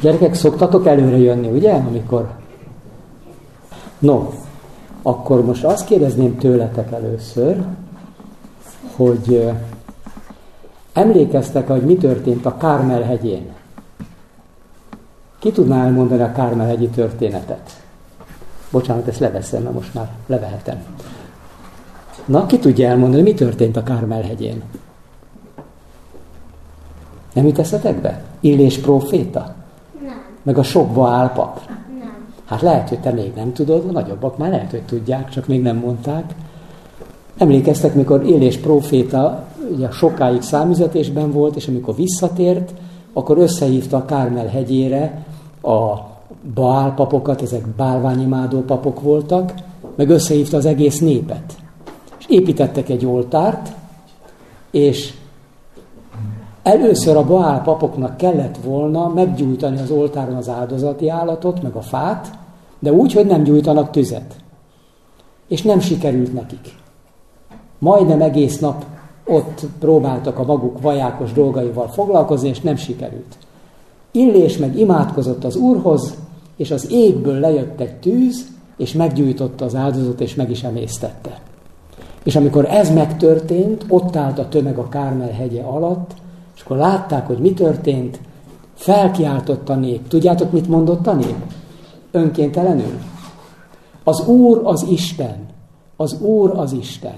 Gyerekek, szoktatok előre jönni, ugye? Amikor... No, akkor most azt kérdezném tőletek először, hogy emlékeztek, hogy mi történt a Kármel-hegyén? Ki tudná elmondani a Kármel-hegyi történetet? Bocsánat, ezt leveszem, mert most már levehetem. Na, ki tudja elmondani, mi történt a Kármel-hegyén? Nem jut eszetek be? Illés próféta? Nem. Meg a sok Baál pap? Nem. Hát lehet, hogy te még nem tudod, a nagyobbak már lehet, hogy tudják, csak még nem mondták. Emlékeztek, mikor Illés próféta ugye sokáig számüzetésben volt, és amikor visszatért, akkor összehívta a Kármel hegyére a Baál papokat, ezek bálványimádó papok voltak, meg összehívta az egész népet. És építettek egy oltárt, és először a Baál papoknak kellett volna meggyújtani az oltáron az áldozati állatot, meg a fát, de úgy, hogy nem gyújtanak tüzet. És nem sikerült nekik. Majdnem egész nap ott próbáltak a maguk vajákos dolgaival foglalkozni, és nem sikerült. Illés meg imádkozott az Úrhoz, és az égből lejött egy tűz, és meggyújtotta az áldozatot, és meg is emésztette. És amikor ez megtörtént, ott állt a tömeg a Kármel hegye alatt, és akkor látták, hogy mi történt, felkiáltott a nép. Tudjátok, mit mondott a nép? Önkéntelenül. Az Úr az Isten. Az Úr az Isten.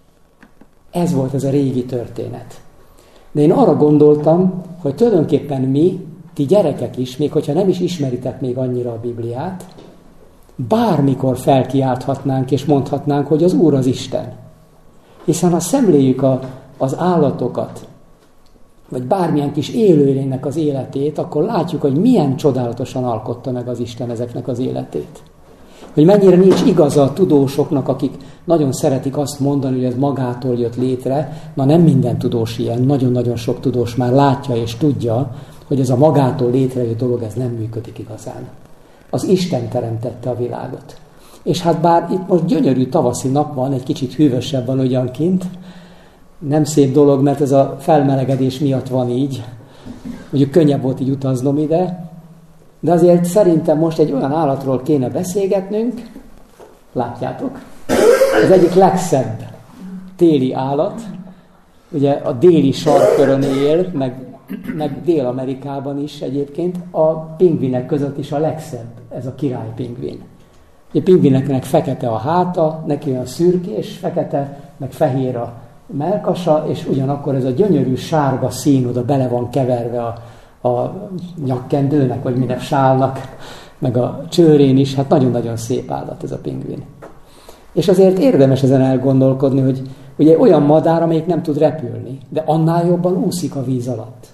Ez volt ez a régi történet. De én arra gondoltam, hogy tulajdonképpen mi, ti gyerekek is, még hogyha nem is ismeritek még annyira a Bibliát, bármikor felkiálthatnánk és mondhatnánk, hogy az Úr az Isten. Hiszen ha szemléljük az állatokat, vagy bármilyen kis élőlénynek az életét, akkor látjuk, hogy milyen csodálatosan alkotta meg az Isten ezeknek az életét. Hogy mennyire nincs igaza a tudósoknak, akik nagyon szeretik azt mondani, hogy ez magától jött létre. Na, nem minden tudós ilyen, nagyon-nagyon sok tudós már látja és tudja, hogy ez a magától létrejött dolog, ez nem működik igazán. Az Isten teremtette a világot. És hát bár itt most gyönyörű tavaszi nap van, egy kicsit hűvösebb van ugyankint, nem szép dolog, mert ez a felmelegedés miatt van így. Mondjuk könnyebb volt így utaznom ide, de azért szerintem most egy olyan állatról kéne beszélgetnünk, látjátok, az egyik legszebb téli állat, ugye a déli sarkkörön él, meg Dél-Amerikában is egyébként, a pingvinek között is a legszebb, ez a királypingvin. A pingvineknek fekete a háta, neki olyan szürkés, fekete, meg fehér a mellkasa, és ugyanakkor ez a gyönyörű sárga szín oda bele van keverve a nyakkendőnek, vagy minek sálnak, meg a csőrén is, hát nagyon-nagyon szép állat ez a pingvin. És azért érdemes ezen elgondolkodni, hogy ugye olyan madár, amelyik nem tud repülni, de annál jobban úszik a víz alatt.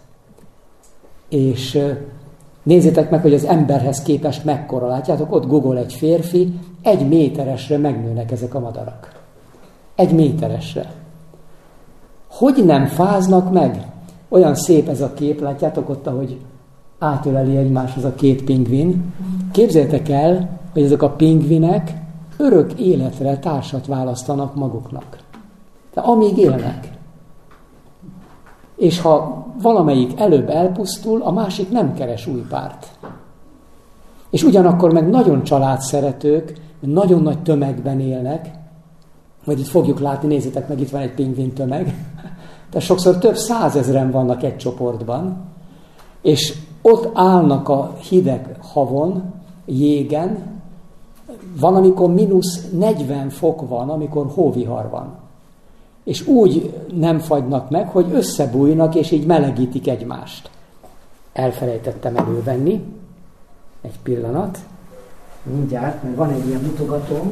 És nézzétek meg, hogy az emberhez képest mekkora. Látjátok, ott Google egy férfi, 1 méteresre megnőnek ezek a madarak. 1 méteresre. Hogy nem fáznak meg? Olyan szép ez a kép, látjátok ott, ahogy átöleli egymáshoz a 2 pingvin. Képzeljétek el, hogy ezek a pingvinek örök életre társat választanak maguknak. De amíg élnek. És ha valamelyik előbb elpusztul, a másik nem keres új párt. És ugyanakkor meg nagyon családszeretők, nagyon nagy tömegben élnek, majd itt fogjuk látni, nézzétek meg, itt van egy pingvin tömeg, tehát sokszor több 100 000-en vannak egy csoportban, és ott állnak a hideg havon, jégen, van, amikor -40 fok van, amikor hóvihar van. És úgy nem fagynak meg, hogy összebújnak, és így melegítik egymást. Elfelejtettem elővenni. Egy pillanat. Mindjárt, mert van egy ilyen mutogatóm.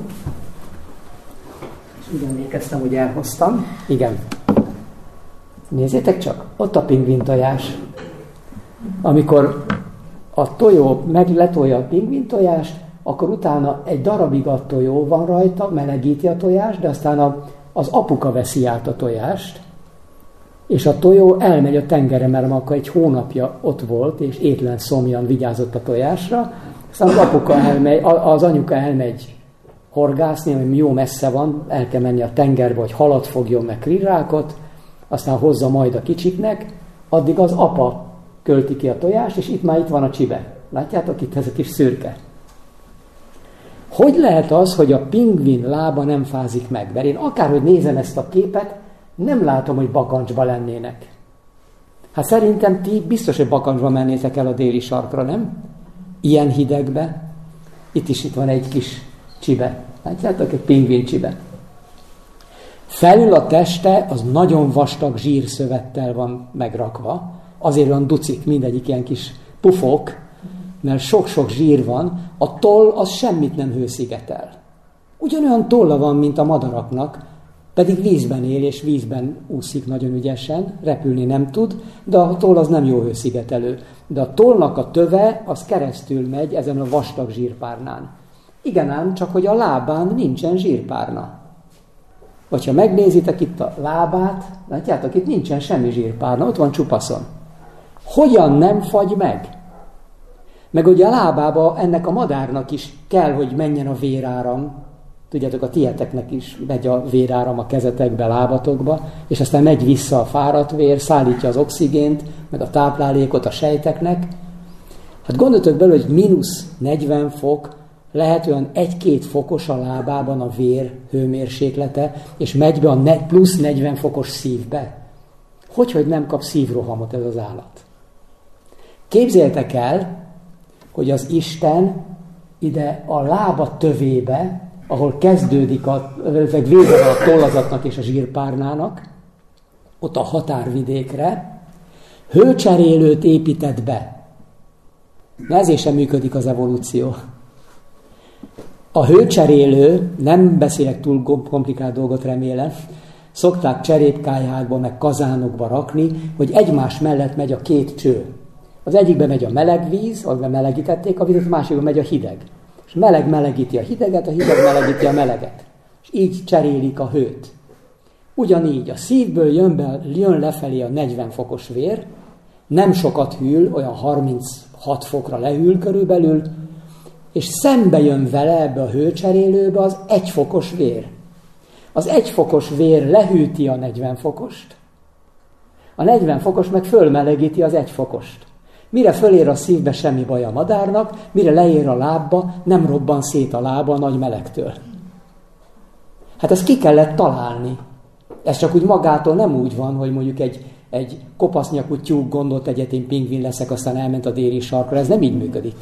És úgy emlékeztem, hogy elhoztam. Igen. Nézzétek csak, ott a pingvintojás. Amikor a tojó letolja a pingvintojást, akkor utána egy darabig a tojó van rajta, melegíti a tojást, de aztán az apuka veszi át a tojást, és a tojó elmegy a tengerre, mert akkor egy hónapja ott volt, és étlen szomjan vigyázott a tojásra, aztán az anyuka elmegy horgászni, ami jó messze van, el kell menni a tengerbe, hogy halat fogjon, meg krirrákot, aztán hozza majd a kicsiknek, addig az apa költi ki a tojást, és itt van a csibe. Látjátok, itt ez a kis szürke. Hogy lehet az, hogy a pingvin lába nem fázik meg? Mert én akárhogy nézem ezt a képet, nem látom, hogy bakancsba lennének. Hát szerintem ti biztos, hogy bakancsba mennétek el a déli sarkra, nem? Ilyen hidegbe. Itt van egy kis csibe. Látjátok, egy pingvin csibe. Felül a teste az nagyon vastag zsírszövettel van megrakva. Azért van ducik, mindegyik ilyen kis pufok, mert sok-sok zsír van. A toll az semmit nem hőszigetel. Ugyanolyan tolla van, mint a madaraknak, pedig vízben él, és vízben úszik nagyon ügyesen, repülni nem tud, de a toll az nem jó hőszigetelő. De a tollnak a töve, az keresztül megy ezen a vastag zsírpárnán. Igen ám, csak hogy a lábán nincsen zsírpárna. Vagy ha megnézitek itt a lábát, látjátok, itt nincsen semmi zsírpárna, ott van csupaszon. Hogyan nem fagy meg? Meg ugye a lábába ennek a madárnak is kell, hogy menjen a véráram. Tudjátok, a tieteknek is megy a véráram a kezetekbe, lábatokba, és aztán megy vissza a fáradt vér, szállítja az oxigént, meg a táplálékot a sejteknek. Hát gondoltok bele, hogy -40 fok, lehet olyan 1-2 fokos a lábában a vér hőmérséklete, és megy be a +40 fokos szívbe. Hogy nem kap szívrohamot ez az állat? Képzeljétek el, hogy az Isten ide a lába tövébe, ahol kezdődik vége van a tollazatnak és a zsírpárnának, ott a határvidékre, hőcserélőt épített be. Na ezért sem működik az evolúció. A hőcserélő, nem beszélek túl komplikált dolgot, remélem, szokták cserépkályhákba, meg kazánokba rakni, hogy egymás mellett megy a 2 cső. Az egyikben megy a meleg víz, amiben melegítették a vizet, a másikban megy a hideg. És meleg melegíti a hideget, a hideg melegíti a meleget. És így cserélik a hőt. Ugyanígy a szívből jön lefelé a 40 fokos vér, nem sokat hűl, olyan 36 fokra lehűl körülbelül, és szembe jön vele ebbe a hőcserélőbe az 1 fokos vér. Az 1 fokos vér lehűti a 40 fokost, a 40 fokos meg fölmelegíti az 1 fokost. Mire fölér a szívbe, semmi baj a madárnak, mire leér a lábba, nem robban szét a lába a nagy melegtől. Hát ezt ki kellett találni. Ez csak úgy magától nem úgy van, hogy mondjuk egy kopasznyakú tyúk gondolt egyet, én pingvin leszek, aztán elment a déli sarkra. Ez nem így működik.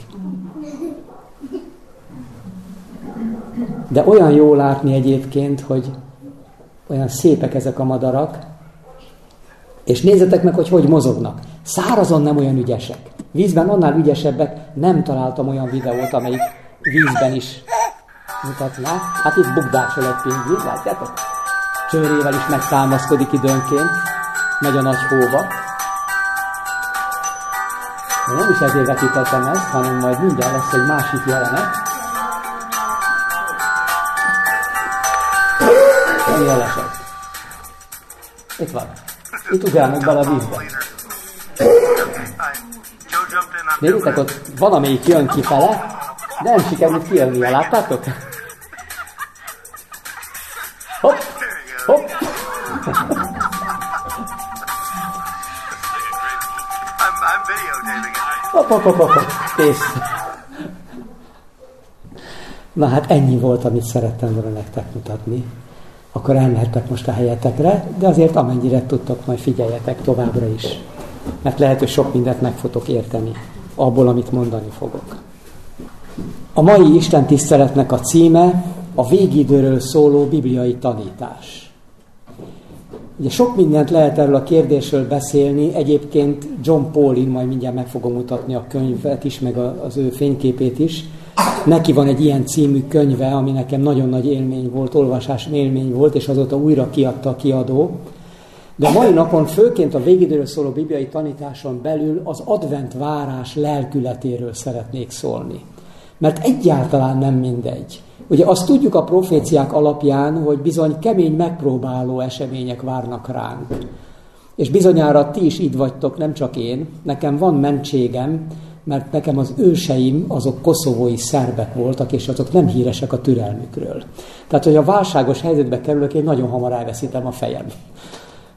De olyan jó látni egyébként, hogy olyan szépek ezek a madarak, és nézzetek meg, hogy mozognak. Szárazon nem olyan ügyesek. Vízben annál ügyesebbek, nem találtam olyan videót, amelyik vízben is mutatná. Hát itt bukdácsol egy pingvin, látjátok? Csőrével is megtámaszkodik időnként, megy a nagy hóba. De nem is ezért vetítettem ezt, hanem majd mindjárt lesz egy másik jelenet. Ennyi elesett. Itt van. Itt ugrálnak bele a vízbe. Nézzétek, ott van, amelyik jön kifele, de nem sikerült kijönnie, láttátok? Hopp, hopp. Hopp. Kész. Na hát ennyi volt, amit szerettem volna nektek mutatni. Akkor elmehettek most a helyetekre, de azért amennyire tudtok, majd figyeljetek továbbra is. Mert lehet, hogy sok mindent meg fogtok érteni abból, amit mondani fogok. A mai Isten tiszteletnek a címe a végidőről szóló bibliai tanítás. Ugye sok mindent lehet erről a kérdésről beszélni, egyébként John Paulin, majd mindjárt meg fogom mutatni a könyvet is, meg az ő fényképét is. Neki van egy ilyen című könyve, ami nekem nagyon nagy élmény volt, olvasási élmény volt, és azóta újra kiadta a kiadó. De a mai napon főként a végidőről szóló bibliai tanításon belül az advent várás lelkületéről szeretnék szólni. Mert egyáltalán nem mindegy. Ugye azt tudjuk a proféciák alapján, hogy bizony kemény megpróbáló események várnak ránk. És bizonyára ti is így vagytok, nem csak én. Nekem van mentségem, mert nekem az őseim azok koszovói szerbek voltak, és azok nem híresek a türelmükről. Tehát, hogy a válságos helyzetbe kerülök, én nagyon hamar elveszítem a fejem.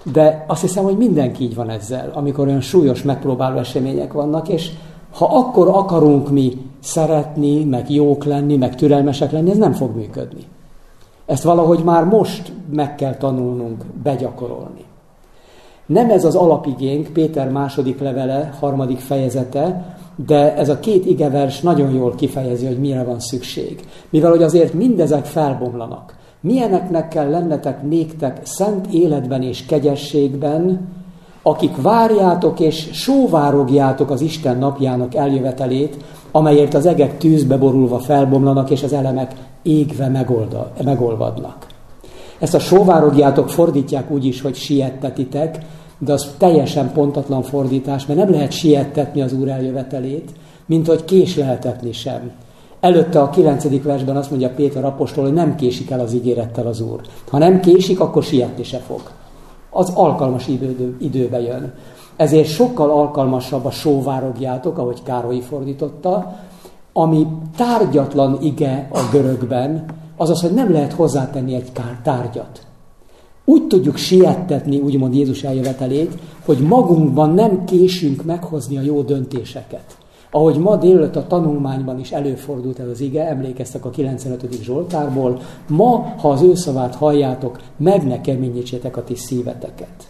De azt hiszem, hogy mindenki így van ezzel, amikor olyan súlyos megpróbáló események vannak, és ha akkor akarunk mi szeretni, meg jók lenni, meg türelmesek lenni, ez nem fog működni. Ezt valahogy már most meg kell tanulnunk begyakorolni. Nem ez az alapigénk, Péter második levele, 3. fejezete, de ez a 2 igevers nagyon jól kifejezi, hogy mire van szükség. Mivel hogy azért mindezek felbomlanak. Milyeneknek kell lennetek néktek szent életben és kegyességben, akik várjátok és sóvárogjátok az Isten napjának eljövetelét, amelyért az egek tűzbe borulva felbomlanak, és az elemek égve megolvadnak. Ezt a sóvárogjátok fordítják úgy is, hogy siettetitek, de az teljesen pontatlan fordítás, mert nem lehet siettetni az Úr eljövetelét, mint hogy késleltetni sem. Előtte a 9. versben azt mondja Péter apostol, hogy nem késik el az ígérettel az Úr. Ha nem késik, akkor sietni se fog. Az alkalmas időbe jön. Ezért sokkal alkalmasabb a sóvárogjátok, ahogy Károly fordította, ami tárgyatlan ige a görögben, azaz, hogy nem lehet hozzátenni egy tárgyat. Úgy tudjuk siettetni, úgymond Jézus eljövetelét, hogy magunkban nem késünk meghozni a jó döntéseket. Ahogy ma délelőtt a tanulmányban is előfordult ez az ige, emlékeztek a 95. Zsoltárból, ma, ha az ő szavát halljátok, meg ne keményítsétek a ti szíveteket.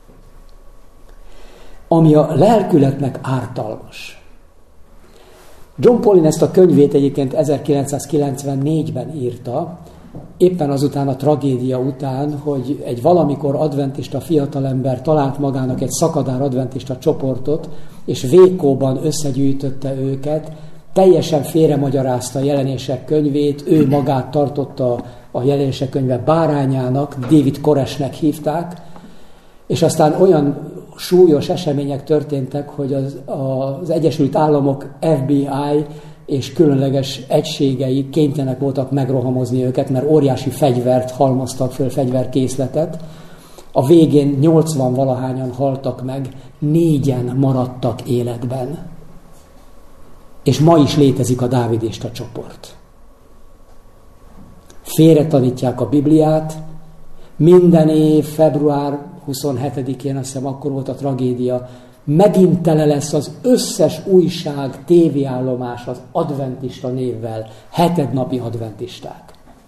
Ami a lelkületnek ártalmas. John Paulin ezt a könyvét egyébként 1994-ben írta, éppen azután a tragédia után, hogy egy valamikor adventista fiatalember talált magának egy szakadár adventista csoportot, és vékóban összegyűjtötte őket, teljesen félremagyarázta a Jelenések könyvét, ő magát tartotta a Jelenések könyve bárányának, David Koresnek hívták, és aztán olyan súlyos események történtek, hogy az Egyesült Államok FBI és különleges egységei kénytelenek voltak megrohamozni őket, mert óriási fegyvert halmoztak föl, fegyverkészletet. A végén 80-valahányan haltak meg, 4-en maradtak életben. És ma is létezik a dávidista csoport. Félretanítják a Bibliát, minden év február 27-én, azt hiszem akkor volt a tragédia, megint tele lesz az összes újság, tévéállomás az adventista névvel, hetednapi adventisták.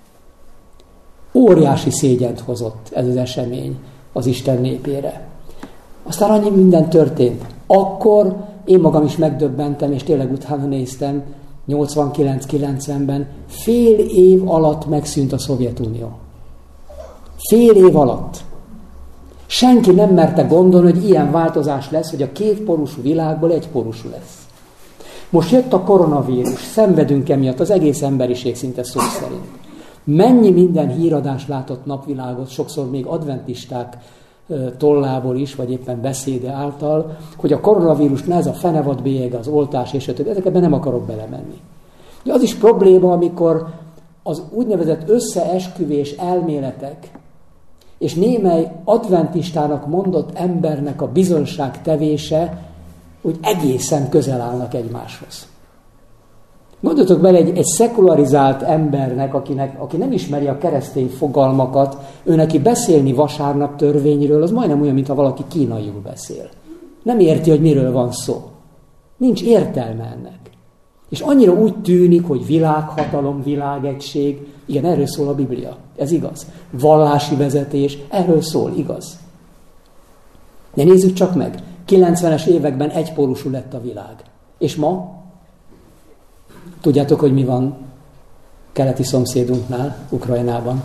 Óriási szégyent hozott ez az esemény az Isten népére. Aztán annyi minden történt. Akkor én magam is megdöbbentem, és tényleg utána néztem, 89-90-ben fél év alatt megszűnt a Szovjetunió. Fél év alatt. Senki nem merte gondolni, hogy ilyen változás lesz, hogy a kétpólusú világból egypólusú lesz. Most jött a koronavírus, szenvedünk emiatt, az egész emberiség szinte szó szerint. Mennyi minden híradás látott napvilágot, sokszor még adventisták tollából is, vagy éppen beszéde által, hogy a koronavírus ne ez a fenevad bélyeg, az oltás és a többi. Ezekben nem akarok belemenni. De az is probléma, amikor az úgynevezett összeesküvés elméletek és némely adventistának mondott embernek a bizonságtevése úgy egészen közel állnak egymáshoz. Gondoljatok bele egy szekularizált embernek, aki nem ismeri a keresztény fogalmakat, ő neki beszélni vasárnap törvényről, az majdnem olyan, mintha valaki kínaiul beszél. Nem érti, hogy miről van szó. Nincs értelme ennek. És annyira úgy tűnik, hogy világhatalom, világegység, igen, erről szól a Biblia. Ez igaz. Vallási vezetés, erről szól, igaz. De nézzük csak meg. 90-es években egypólusú lett a világ. És ma? Tudjátok, hogy mi van keleti szomszédunknál, Ukrajnában?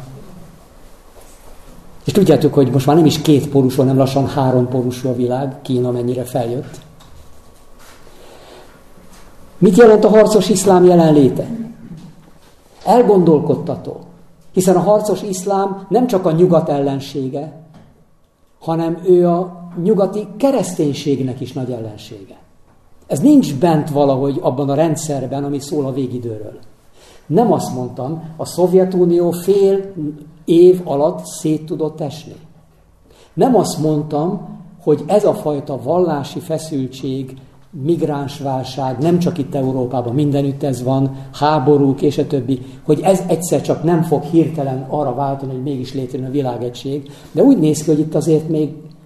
És tudjátok, hogy most már nem is kétpólusú, hanem lassan 3-pólusú a világ, Kína mennyire feljött. Mit jelent a harcos iszlám jelenléte? Elgondolkodtató. Hiszen a harcos iszlám nem csak a nyugat ellensége, hanem ő a nyugati kereszténységnek is nagy ellensége. Ez nincs bent valahogy abban a rendszerben, ami szól a végidőről. Nem azt mondtam, a Szovjetunió fél év alatt szét tudott esni. Nem azt mondtam, hogy ez a fajta vallási feszültség, migránsválság, nem csak itt Európában, mindenütt ez van, háborúk és a többi, hogy ez egyszer csak nem fog hirtelen arra váltani, hogy mégis létrejön a világegység. De úgy néz ki, hogy itt azért még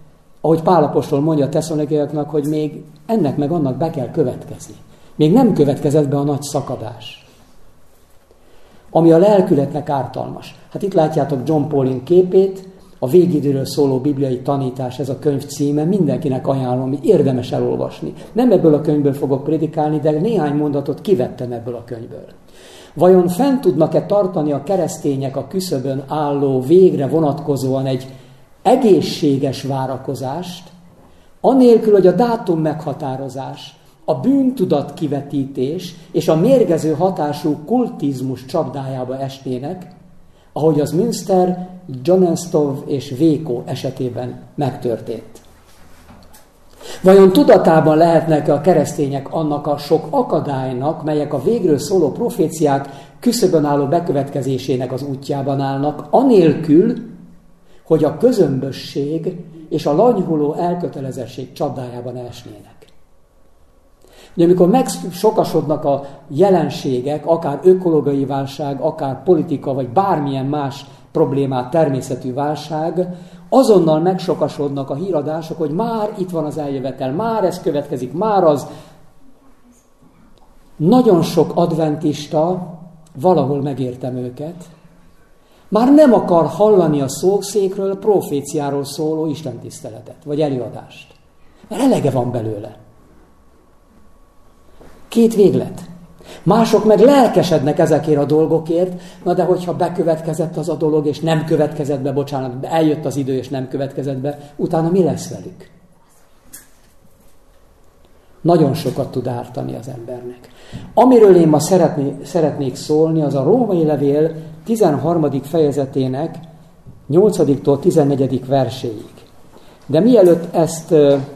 Ahogy Pál apostol mondja a tesszalonikiaknak, hogy még ennek meg annak be kell következni. Még nem következett be a nagy szakadás. Ami a lelkületnek ártalmas. Hát itt látjátok John Pauling képét, a végidőről szóló bibliai tanítás, ez a könyv címe, mindenkinek ajánlom, érdemes elolvasni. Nem ebből a könyvből fogok prédikálni, de néhány mondatot kivettem ebből a könyvből. Vajon fent tudnak-e tartani a keresztények a küszöbön álló végre vonatkozóan egy egészséges várakozást, anélkül, hogy a dátum meghatározás, a bűntudat kivetítés és a mérgező hatású kultizmus csapdájába esnének, ahogy az Münster, Jonestov és Véko esetében megtörtént. Vajon tudatában lehetnek a keresztények annak a sok akadálynak, melyek a végről szóló proféciák küszöbön álló bekövetkezésének az útjában állnak, anélkül, hogy a közömbösség és a lanyhuló elkötelezettség csapdájában esnének? Ugye amikor megsokasodnak a jelenségek, akár ökológiai válság, akár politika, vagy bármilyen más problémát, természetű válság, azonnal megsokasodnak a híradások, hogy már itt van az eljövetel, már ez következik, már az. Nagyon sok adventista, valahol megértem őket, már nem akar hallani a szószékről, proféciáról szóló istentiszteletet, vagy előadást. Mert elege van belőle. Két véglet. Mások meg lelkesednek ezekért a dolgokért, na de hogyha bekövetkezett az a dolog, és nem következett be, bocsánat, eljött az idő, és nem következett be, utána mi lesz velük? Nagyon sokat tud ártani az embernek. Amiről én ma szeretnék szólni, az a Római levél 13. fejezetének 8-tól 14. verséig. De mielőtt ezt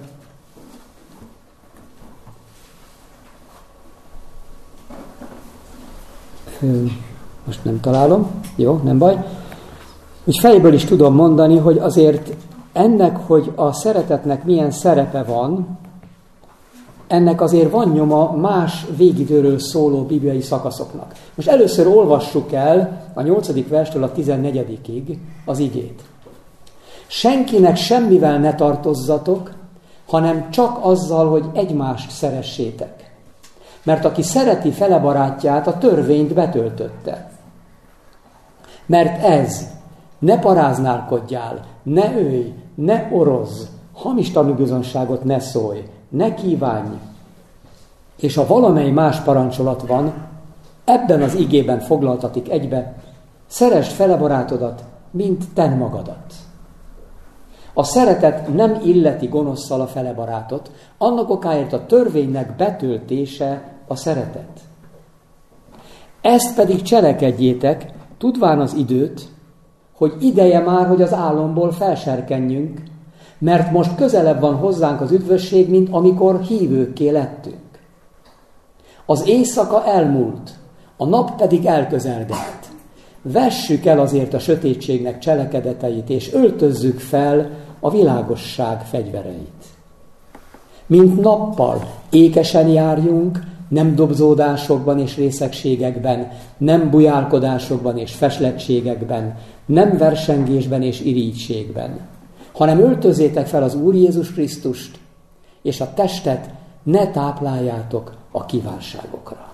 most nem találom, jó, nem baj. Úgy fejből is tudom mondani, hogy azért ennek, hogy a szeretetnek milyen szerepe van, ennek azért van nyoma más végidőről szóló bibliai szakaszoknak. Most először olvassuk el a 8. verstől a 14-ig az igét. Senkinek semmivel ne tartozzatok, hanem csak azzal, hogy egymást szeressétek. Mert aki szereti fele barátját, a törvényt betöltötte. Mert ez, ne paráználkodjál, ne ölj, ne orozz, hamis tanúbizonyságot ne szólj, ne kívánj. És ha valamely más parancsolat van, ebben az igében foglaltatik egybe, szeresd fele barátodat, mint te magadat. A szeretet nem illeti gonoszszal a fele barátot, annak okáért a törvénynek betöltése a szeretet. Ezt pedig cselekedjétek, tudván az időt, hogy ideje már, hogy az álomból felserkenjünk, mert most közelebb van hozzánk az üdvösség, mint amikor hívőkké lettünk. Az éjszaka elmúlt, a nap pedig elközelgett. Vessük el azért a sötétségnek cselekedeteit, és öltözzük fel a világosság fegyvereit. Mint nappal ékesen járjunk, nem dobzódásokban és részegségekben, nem bujálkodásokban és feslettségekben, nem versengésben és irítségben, hanem öltözzétek fel az Úr Jézus Krisztust, és a testet ne tápláljátok a kívánságokra.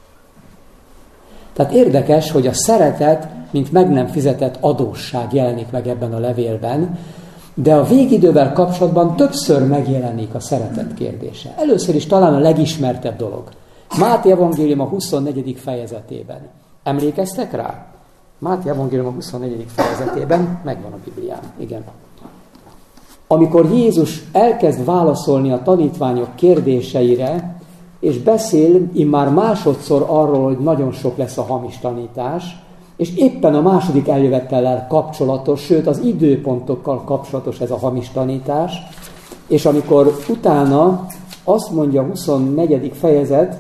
Tehát érdekes, hogy a szeretet, mint meg nem fizetett adósság jelenik meg ebben a levélben, de a végidővel kapcsolatban többször megjelenik a szeretet kérdése. Először is talán a legismertebb dolog. Máté evangélium a 24. fejezetében. Emlékeztek rá? Máté evangélium a 24. fejezetében megvan a Biblián. Igen. Amikor Jézus elkezd válaszolni a tanítványok kérdéseire, és beszél immár másodszor arról, hogy nagyon sok lesz a hamis tanítás, és éppen a második eljövetellel kapcsolatos, sőt az időpontokkal kapcsolatos ez a hamis tanítás, és amikor utána azt mondja a 24. fejezet,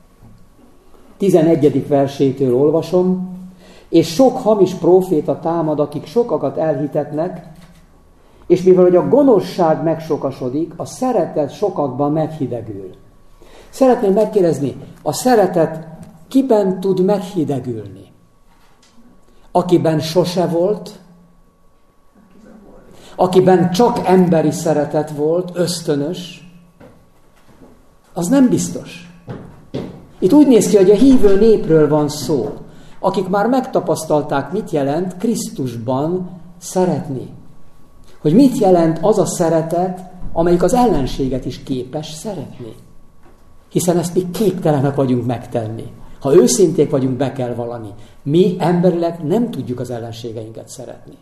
11. versétől olvasom, és sok hamis próféta támad, akik sokakat elhitetnek, és mivel hogy a gonoszság megsokasodik, a szeretet sokakban meghidegül. Szeretném megkérdezni, a szeretet kiben tud meghidegülni? Akiben sose volt? akiben csak emberi szeretet volt, ösztönös, az nem biztos. Itt úgy néz ki, hogy a hívő népről van szó, akik már megtapasztalták, mit jelent Krisztusban szeretni. Hogy mit jelent az a szeretet, amelyik az ellenséget is képes szeretni. Hiszen ezt mi képtelenek vagyunk megtenni. Ha őszinték vagyunk, be kell vallani. Mi emberileg nem tudjuk az ellenségeinket szeretni.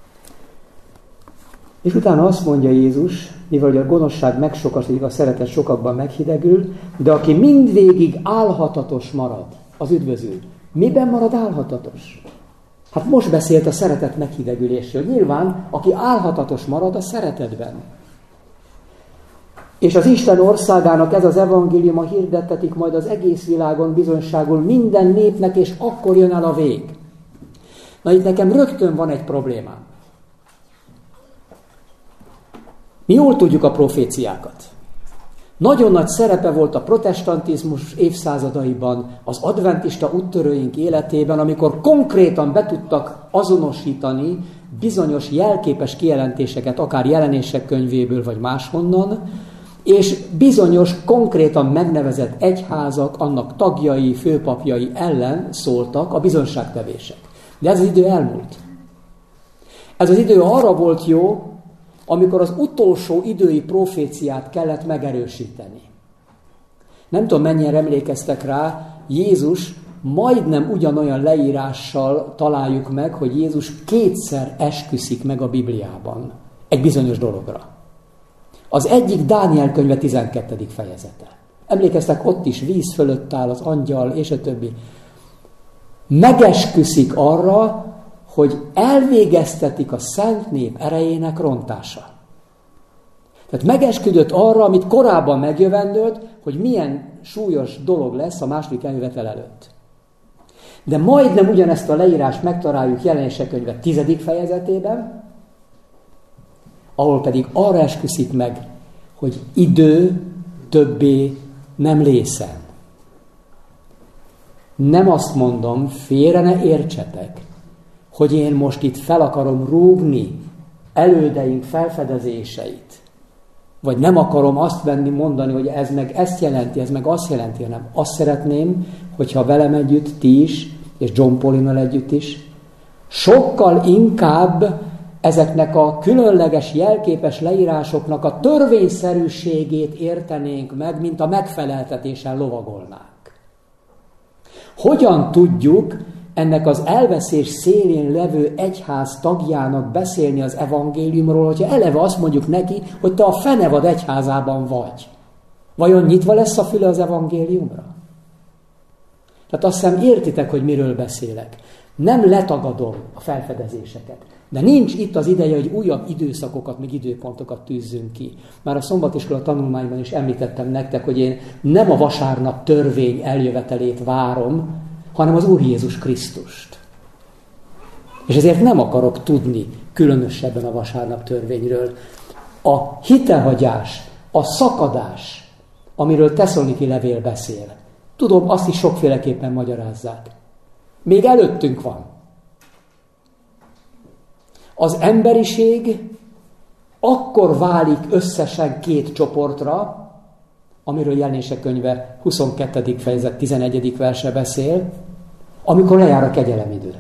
És utána azt mondja Jézus, mivel a gonoszság megsokasodik, a szeretet sokakban meghidegül, de aki mindvégig álhatatos marad, az üdvözül. Miben marad álhatatos? Hát most beszélt a szeretet meghidegülésről. Nyilván, aki álhatatos marad a szeretetben. És az Isten országának ez az evangéliuma hirdettetik majd az egész világon, bizonyságul minden népnek, és akkor jön el a vég. Na itt nekem rögtön van egy problémám. Mi jól tudjuk a proféciákat. Nagyon nagy szerepe volt a protestantizmus évszázadaiban, az adventista úttörőink életében, amikor konkrétan be tudtak azonosítani bizonyos jelképes kijelentéseket, akár Jelenések könyvéből, vagy máshonnan, és bizonyos konkrétan megnevezett egyházak, annak tagjai, főpapjai ellen szóltak a bizonyságtevések. De ez az idő elmúlt. Ez az idő arra volt jó, amikor az utolsó idői proféciát kellett megerősíteni. Nem tudom, mennyire emlékeztek rá, Jézus majdnem ugyanolyan leírással találjuk meg, hogy Jézus kétszer esküszik meg a Bibliában egy bizonyos dologra. Az egyik Dániel könyve 12. fejezete. Emlékeztek, ott is víz fölött áll az angyal, és a többi. Megesküszik arra, hogy elvégeztetik a szent nép erejének rontása. Tehát megesküdött arra, amit korábban megjövendőlt, hogy milyen súlyos dolog lesz a második eljövetel előtt. De majdnem ugyanezt a leírást megtaláljuk Jelenések könyve 10. fejezetében, ahol pedig arra esküszik meg, hogy idő többé nem lészen. Nem azt mondom, félre ne értsetek, hogy én most itt fel akarom rúgni elődeink felfedezéseit, vagy nem akarom azt mondani, hogy ez meg ezt jelenti, ez meg azt jelenti, hanem azt szeretném, hogyha velem együtt, ti is, és John Paulinnal együtt is, sokkal inkább ezeknek a különleges jelképes leírásoknak a törvényszerűségét értenénk meg, mint a megfeleltetésen lovagolnánk. Hogyan tudjuk ennek az elveszés szélén levő egyház tagjának beszélni az evangéliumról, hogyha eleve azt mondjuk neki, hogy te a fenevad egyházában vagy? Vajon nyitva lesz a füle az evangéliumra? Tehát azt hiszem értitek, hogy miről beszélek. Nem letagadom a felfedezéseket. De nincs itt az ideje, hogy újabb időszakokat, meg időpontokat tűzzünk ki. Már a szombatiskola tanulmányban is említettem nektek, hogy én nem a vasárnap törvény eljövetelét várom, hanem az Úr Jézus Krisztust. És ezért nem akarok tudni különösebben a vasárnap törvényről. A hitehagyás, a szakadás, amiről Tesszaloniki levél beszél, tudom, azt is sokféleképpen magyarázzák. Még előttünk van. Az emberiség akkor válik összesen két csoportra, amiről Jelenések könyve 22. fejezet 11. verse beszél, amikor lejár a kegyelemidő.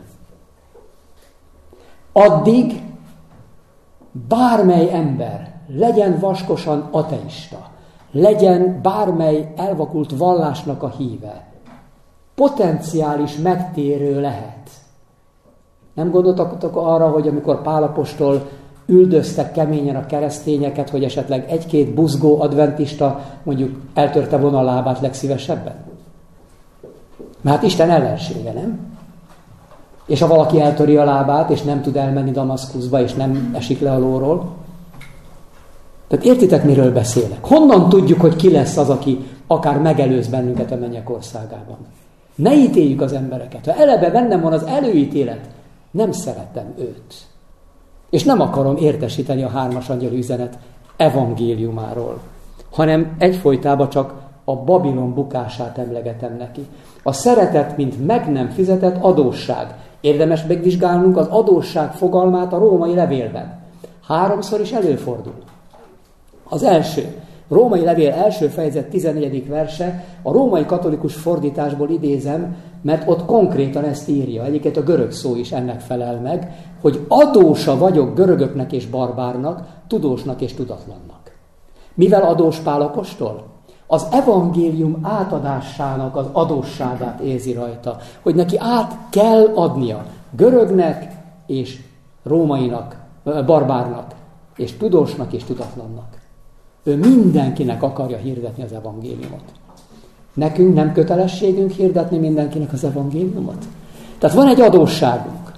Addig bármely ember, legyen vaskosan ateista, legyen bármely elvakult vallásnak a híve, potenciális megtérő lehet. Nem gondoltak arra, hogy amikor Pál apostol üldöztek keményen a keresztényeket, hogy esetleg egy-két buzgó adventista mondjuk eltörte volna a lábát legszívesebben? Mert hát Isten ellensége, nem? És ha valaki eltöri a lábát, és nem tud elmenni Damaszkuszba, és nem esik le a lóról? Tehát értitek, miről beszélek? Honnan tudjuk, hogy ki lesz az, aki akár megelőz bennünket a mennyek országában? Ne ítéljük az embereket. Ha eleve bennem van az előítélet, nem szeretem őt. És nem akarom értesíteni a 3. angyali üzenet evangéliumáról, hanem egyfolytában csak a Babilon bukását emlegetem neki. A szeretet, mint meg nem fizetett adósság. Érdemes megvizsgálnunk az adósság fogalmát a római levélben. 3-szor is előfordul. Az első, Római levél első fejezet 14. verse, a római katolikus fordításból idézem, mert ott konkrétan ezt írja, egyébként a görög szó is ennek felel meg, hogy adósa vagyok görögöknek és barbárnak, tudósnak és tudatlannak. Mivel adós Pál apostol? Az evangélium átadásának az adósságát érzi rajta, hogy neki át kell adnia görögnek és rómainak, barbárnak, és tudósnak és tudatlannak. Ő mindenkinek akarja hirdetni az evangéliumot. Nekünk nem kötelességünk hirdetni mindenkinek az evangéliumot? Tehát van egy adósságunk.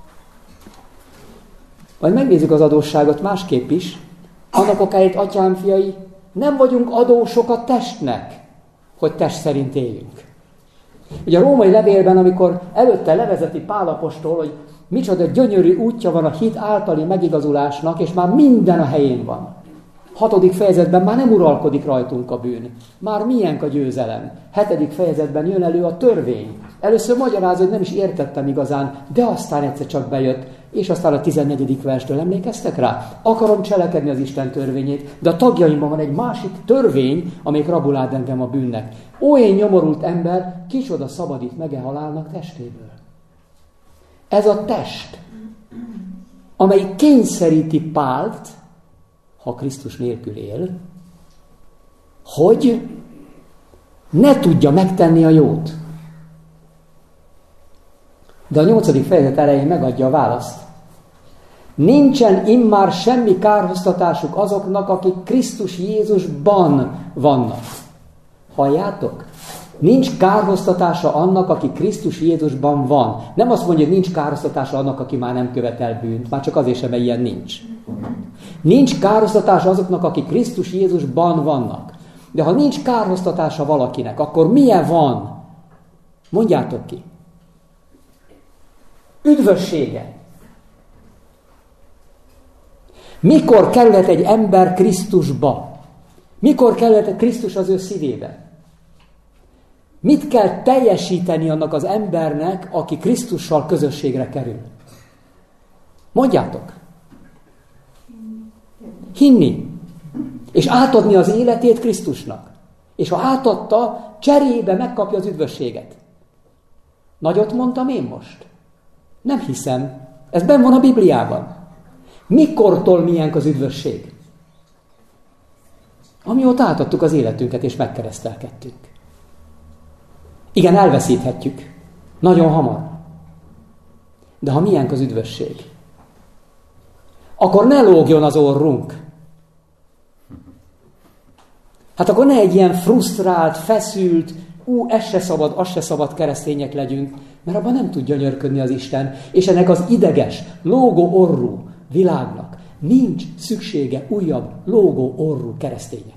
Majd megnézzük az adósságot másképp is. Annak okáért, atyám fiai, nem vagyunk adósok a testnek, hogy test szerint éljünk. Ugye a római levélben, amikor előtte levezeti Pál apostol, hogy micsoda gyönyörű útja van a hit általi megigazulásnak, és már minden a helyén van. 6. fejezetben már nem uralkodik rajtunk a bűn. Már miénk a győzelem. 7. fejezetben jön elő a törvény. Először magyaráz, hogy nem is értettem igazán, de aztán egyszer csak bejött, és aztán a 14. verstől emlékeztek rá? Akarom cselekedni az Isten törvényét, de a tagjaimban van egy másik törvény, amelyik rabul át engem a bűnnek. Ó, én nyomorult ember, kicsoda szabadít meg halálnak testéből. Ez a test, amely kényszeríti Pált, ha Krisztus nélkül él, hogy ne tudja megtenni a jót. De a 8. fejezet elején megadja a választ. Nincsen immár semmi kárhoztatásuk azoknak, akik Krisztus Jézusban vannak. Halljátok? Nincs kárhoztatása annak, aki Krisztus Jézusban van. Nem azt mondja, hogy nincs kárhoztatása annak, aki már nem követel bűnt. Már csak azért sem, mert ilyen nincs. Nincs kárhoztatása azoknak, akik Krisztus Jézusban vannak. De ha nincs kárhoztatása valakinek, akkor milyen van? Mondjátok ki. Üdvössége. Mikor kerülhet egy ember Krisztusba? Mikor kerülhet Krisztus az ő szívébe? Mit kell teljesíteni annak az embernek, aki Krisztussal közösségre kerül? Mondjátok. Hinni. És átadni az életét Krisztusnak. És ha átadta, cserébe megkapja az üdvösséget. Nagyot mondtam én most? Nem hiszem. Ez benn van a Bibliában. Mikortól miénk az üdvösség? Amióta átadtuk az életünket és megkeresztelkedtünk. Igen, elveszíthetjük. Nagyon hamar. De ha miénk az üdvösség, akkor ne lógjon az orrunk. Hát akkor ne egy ilyen frusztrált, feszült, ez se szabad, az se szabad keresztények legyünk, mert abban nem tud gyönyörködni az Isten, és ennek az ideges, lógó orrú világnak nincs szüksége újabb lógó orrú keresztényekre.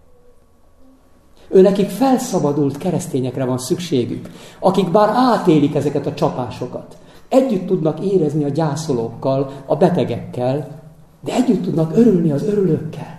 Őnekik felszabadult keresztényekre van szükségük, akik bár átélik ezeket a csapásokat, együtt tudnak érezni a gyászolókkal, a betegekkel, de együtt tudnak örülni az örülőkkel.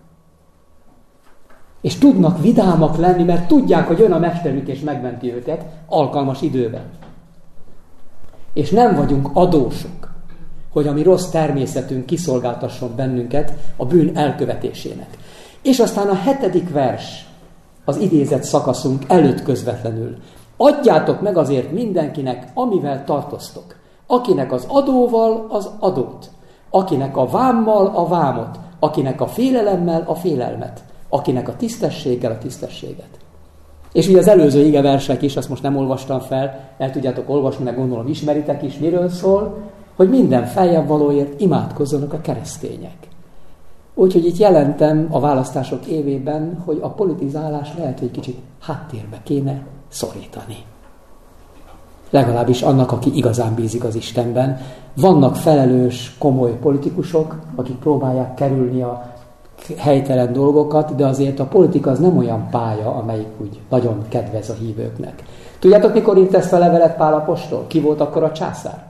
És tudnak vidámak lenni, mert tudják, hogy jön a mesterük és megmenti őket alkalmas időben. És nem vagyunk adósok, hogy a mi rossz természetünk kiszolgáltasson bennünket a bűn elkövetésének. És aztán a 7. vers, az idézett szakaszunk előtt közvetlenül. Adjátok meg azért mindenkinek, amivel tartoztok. Akinek az adóval az adót, akinek a vámmal a vámot, akinek a félelemmel a félelmet, akinek a tisztességgel a tisztességet. És ugye az előző igeversek is, azt most nem olvastam fel, el tudjátok olvasni, meg gondolom ismeritek is, miről szól, hogy minden feljebb valóért imádkozzanak a keresztények. Úgyhogy itt jelentem a választások évében, hogy a politizálás lehet, hogy kicsit háttérbe kéne szorítani. Legalábbis annak, aki igazán bízik az Istenben. Vannak felelős, komoly politikusok, akik próbálják kerülni a helytelen dolgokat, de azért a politika az nem olyan pálya, amelyik úgy nagyon kedvez a hívőknek. Tudjátok, mikor írt ezt a levelet Pál apostol? Ki volt akkor a császár?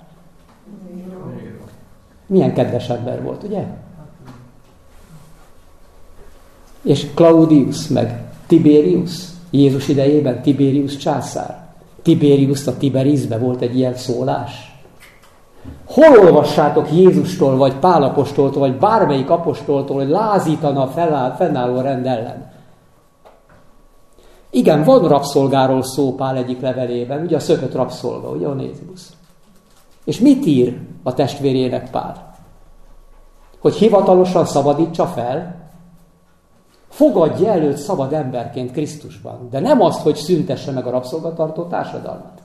Milyen kedves ember volt, ugye? És Claudius, meg Tiberius, Jézus idejében Tiberius császár. Tiberius a Tiberisbe volt egy ilyen szólás. Hol olvassátok Jézustól, vagy Pál apostoltól, vagy bármelyik apostoltól, hogy lázítana a fennálló rend ellen? Igen, van rabszolgáról szó Pál egyik levelében, ugye a szökött rabszolga, ugye Onézimusz. És mit ír a testvérének Pál? Hogy hivatalosan szabadítsa fel, fogadja előtt szabad emberként Krisztusban, de nem azt, hogy szüntesse meg a rabszolgatartó társadalmat.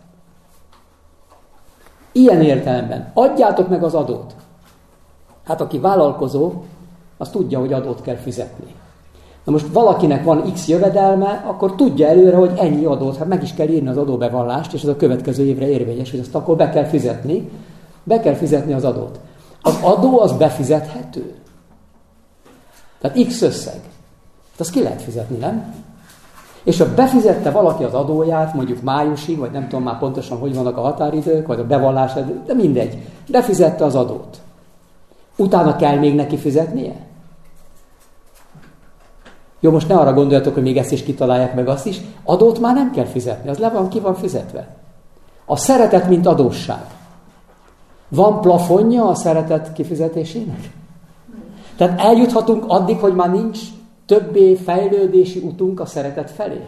Ilyen értelemben adjátok meg az adót. Hát aki vállalkozó, az tudja, hogy adót kell fizetni. Na most valakinek van X jövedelme, akkor tudja előre, hogy ennyi adót, hát meg is kell írni az adóbevallást, és ez a következő évre érvényes, hogy azt akkor be kell fizetni. Be kell fizetni az adót. Az adó az befizethető. Tehát X összeg. Azt ki lehet fizetni, nem? És ha befizette valaki az adóját, mondjuk májusig, vagy nem tudom már pontosan, hogy vannak a határidők, vagy a bevallás, de mindegy. Befizette az adót. Utána kell még neki fizetnie? Jó, most ne arra gondoljatok, hogy még ezt is kitalálják meg azt is. Adót már nem kell fizetni, az ki van fizetve. A szeretet, mint adósság. Van plafonja a szeretet kifizetésének? Tehát eljuthatunk addig, hogy már nincs többé fejlődési utunk a szeretet felé.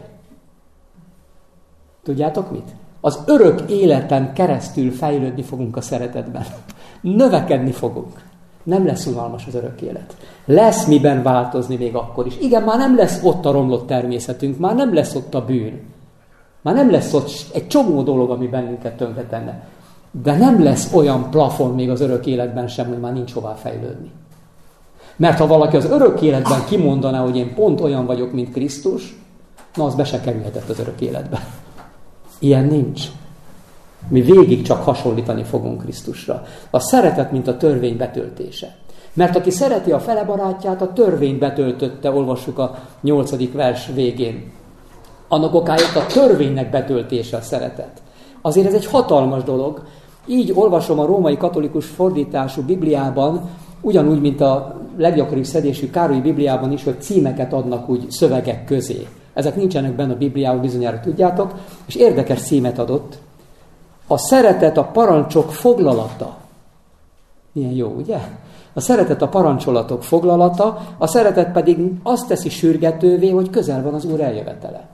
Tudjátok mit? Az örök életen keresztül fejlődni fogunk a szeretetben. Növekedni fogunk. Nem lesz unalmas az örök élet. Lesz miben változni még akkor is. Igen, már nem lesz ott a romlott természetünk, már nem lesz ott a bűn. Már nem lesz ott egy csomó dolog, ami bennünket tönkretenne. De nem lesz olyan plafon még az örök életben sem, hogy már nincs hová fejlődni. Mert ha valaki az örök életben kimondaná, hogy én pont olyan vagyok, mint Krisztus, na az be se kerülhetett az örök életbe. Ilyen nincs. Mi végig csak hasonlítani fogunk Krisztusra. A szeretet, mint a törvény betöltése. Mert aki szereti a fele barátját, a törvényt betöltötte, olvassuk a 8. vers végén. Annak okáért a törvénynek betöltése a szeretet. Azért ez egy hatalmas dolog. Így olvasom a római katolikus fordítású Bibliában, ugyanúgy, mint a leggyakoribb szedésű Károlyi Bibliában is, hogy címeket adnak úgy szövegek közé. Ezek nincsenek benne a Bibliában, bizonyára tudjátok, és érdekes címet adott. A szeretet a parancsok foglalata. Milyen jó, ugye? A szeretet a parancsolatok foglalata, a szeretet pedig azt teszi sürgetővé, hogy közel van az Úr eljövetele.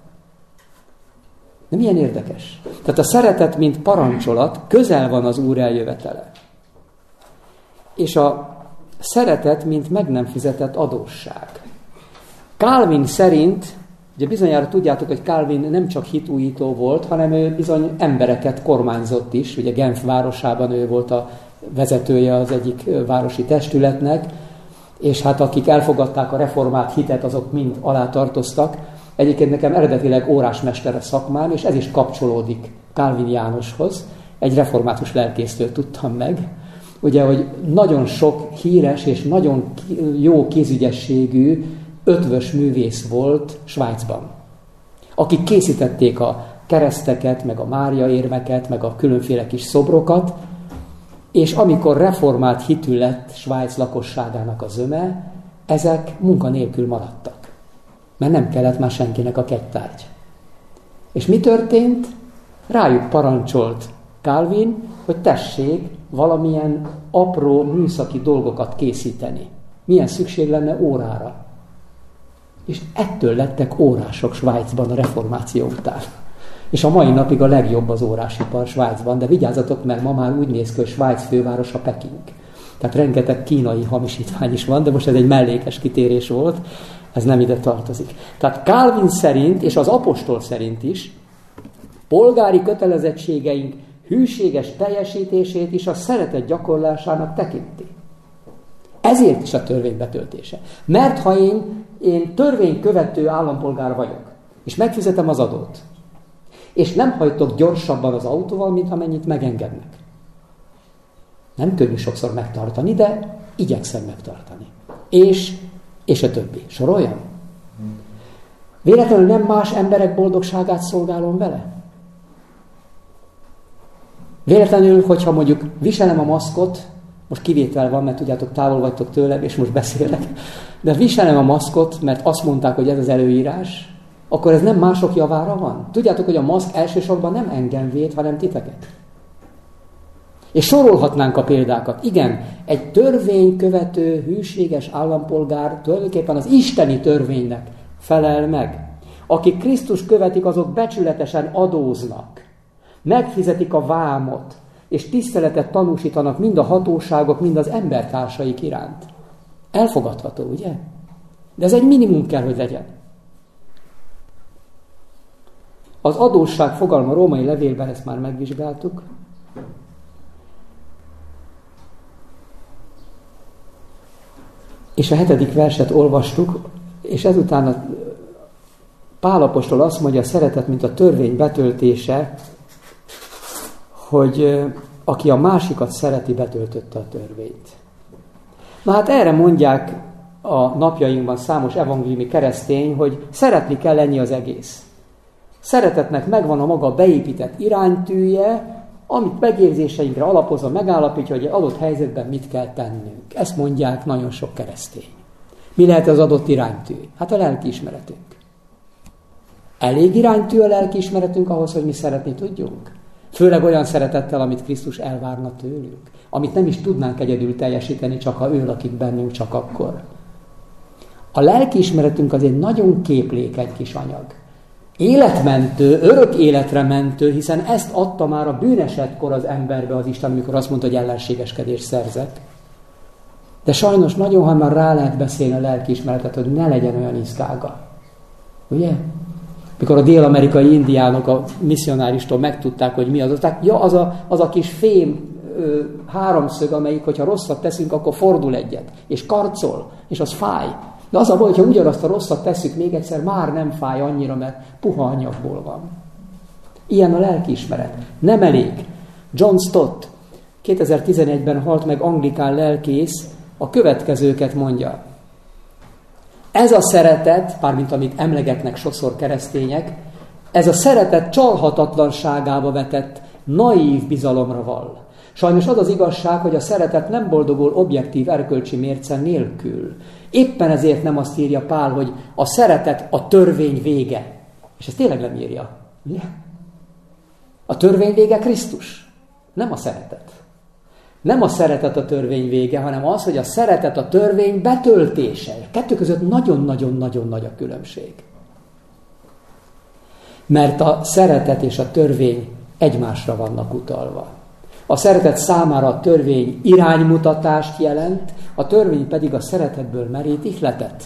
De milyen érdekes. Tehát a szeretet, mint parancsolat, közel van az Úr eljövetele. És a szeretet, mint meg nem fizetett adósság. Calvin szerint, ugye bizonyára tudjátok, hogy Calvin nem csak hitújító volt, hanem ő bizony embereket kormányzott is. Ugye Genf városában ő volt a vezetője az egyik városi testületnek, és hát akik elfogadták a reformált hitet, azok mind alá tartoztak. Egyébként nekem eredetileg órásmester a szakmám, és ez is kapcsolódik Calvin Jánoshoz. Egy református lelkésztől tudtam meg. Ugye, hogy nagyon sok híres és nagyon jó kézügyességű ötvös művész volt Svájcban, akik készítették a kereszteket, meg a Mária érmeket, meg a különféle kis szobrokat, és amikor reformált hitű lett Svájc lakosságának a zöme, ezek munkanélkül maradtak, mert nem kellett már senkinek a kegytárgy. És mi történt? Rájuk parancsolt Calvin, hogy tessék valamilyen apró műszaki dolgokat készíteni. Milyen szükség lenne órára. És ettől lettek órások Svájcban a reformáció után. És a mai napig a legjobb az órásipar Svájcban, de vigyázzatok, mert ma már úgy néz ki, hogy Svájc fővárosa Peking. Tehát rengeteg kínai hamisítvány is van, de most ez egy mellékes kitérés volt, ez nem ide tartozik. Tehát Calvin szerint, és az apostol szerint is, polgári kötelezettségeink hűséges teljesítését is a szeretet gyakorlásának tekinti. Ezért is a törvény betöltése. Mert ha én törvénykövető állampolgár vagyok, és megfizetem az adót, és nem hajtok gyorsabban az autóval, mint amennyit megengednek. Nem könnyű sokszor megtartani, de igyekszem megtartani. És a többi. Soroljam? Véletlenül nem más emberek boldogságát szolgálom vele? Véletlenül, hogyha mondjuk viselem a maszkot, most kivétel van, mert tudjátok, távol vagytok tőlem, és most beszélek, de viselem a maszkot, mert azt mondták, hogy ez az előírás, akkor ez nem mások javára van? Tudjátok, hogy a maszk elsősorban nem engem véd, hanem titeket. És sorolhatnánk a példákat. Igen, egy törvénykövető, hűséges állampolgár tulajdonképpen az isteni törvénynek felel meg. Akik Krisztus követik, azok becsületesen adóznak, megfizetik a vámot, és tiszteletet tanúsítanak mind a hatóságok, mind az embertársaik iránt. Elfogadható, ugye? De ez egy minimum kell, hogy legyen. Az adósság fogalma római levélben, ezt már megvizsgáltuk. És a 7. verset olvastuk, és ezután a Pál apostol azt mondja, a szeretet, mint a törvény betöltése, hogy aki a másikat szereti, betöltötte a törvényt. Na hát erre mondják a napjainkban számos evangéliumi keresztény, hogy szeretni kell lenni az egész. Szeretetnek megvan a maga beépített iránytűje, amit megérzéseinkre alapozva megállapítja, hogy egy adott helyzetben mit kell tennünk. Ezt mondják nagyon sok keresztény. Mi lehet az adott iránytű? Hát a lelkiismeretünk. Elég iránytű a lelkiismeretünk ahhoz, hogy mi szeretni tudjunk? Főleg olyan szeretettel, amit Krisztus elvárna tőlünk. Amit nem is tudnánk egyedül teljesíteni, csak ha ő lakik bennünk, csak akkor. A lelkiismeretünk az egy nagyon képlékeny kis anyag. Életmentő, örök életre mentő, hiszen ezt adta már a bűnesetkor az emberbe az Isten, amikor azt mondta, hogy ellenségeskedést szerzett. De sajnos nagyon hamar rá lehet beszélni a lelkiismeretet, hogy ne legyen olyan iszkága. Ugye? Mikor a dél-amerikai indiánok a misszionáristól megtudták, hogy mi az, tehát ja, az a kis fém háromszög, amelyik, hogyha rosszat teszünk, akkor fordul egyet, és karcol, és az fáj. De az a baj, hogyha ugyanazt a rosszat tesszük még egyszer, már nem fáj annyira, mert puha anyagból van. Ilyen a lelkiismeret. Nem elég. John Stott 2011-ben halt meg anglikán lelkész, a következőket mondja. Ez a szeretet, mármint amit emlegetnek sokszor keresztények, ez a szeretet csalhatatlanságába vetett naív bizalomra vall. Sajnos az az igazság, hogy a szeretet nem boldogul objektív erkölcsi mérce nélkül. Éppen ezért nem azt írja Pál, hogy a szeretet a törvény vége. És ezt tényleg nem írja. Ugye? A törvény vége Krisztus, nem a szeretet. Nem a szeretet a törvény vége, hanem az, hogy a szeretet a törvény betöltése. Kettő között nagyon-nagyon-nagyon nagy a különbség. Mert a szeretet és a törvény egymásra vannak utalva. A szeretet számára a törvény iránymutatást jelent, a törvény pedig a szeretetből merít ihletet.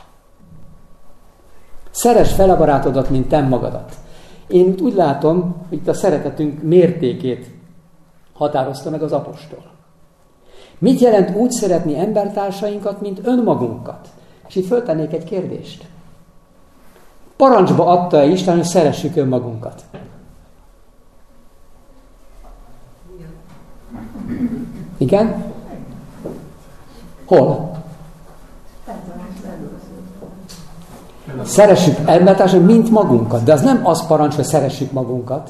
Szeresd fel a barátodat, mint te magadat. Én úgy látom, hogy itt a szeretetünk mértékét határozta meg az apostol. Mit jelent úgy szeretni embertársainkat, mint önmagunkat? És itt föltennék egy kérdést. Parancsba adta-e Isten, hogy szeressük önmagunkat? Igen? Hol? Szeressük embertársainkat, mint magunkat. De az nem az parancs, hogy szeressük magunkat.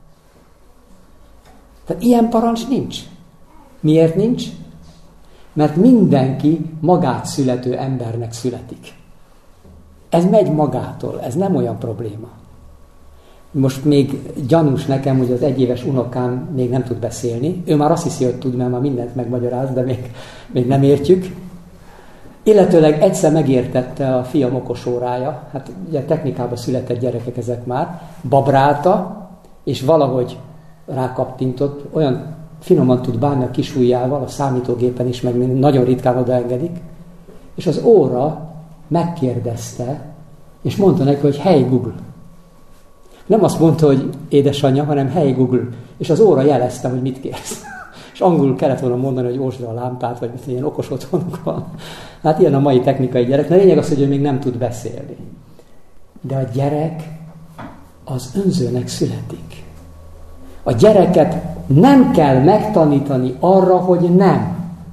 Tehát ilyen parancs nincs. Miért nincs? Mert mindenki magát születő embernek születik. Ez megy magától, ez nem olyan probléma. Most még gyanús nekem, hogy az 1 éves unokám még nem tud beszélni. Ő már azt hiszi, hogy tud, mert már mindent megmagyaráz, de még nem értjük. Illetőleg egyszer megértette a fiam okos órája, hát ugye technikában született gyerekek ezek már, babrálta, és valahogy rákaptintott, olyan finoman tud bánni a kis ujjával, a számítógépen is, meg nagyon ritkán odaengedik, és az óra megkérdezte, és mondta neki, hogy hey Google. Nem azt mondta, hogy édesanyja, hanem hey Google. És az óra jelezte, hogy mit kérsz. És angolul kellett volna mondani, hogy óvsd a lámpát, vagy ilyen okos otthonuk van. Hát ilyen a mai technikai gyerek. De lényeg az, hogy ő még nem tud beszélni. De a gyerek az önzőnek születik. A gyereket nem kell megtanítani arra, hogy nem.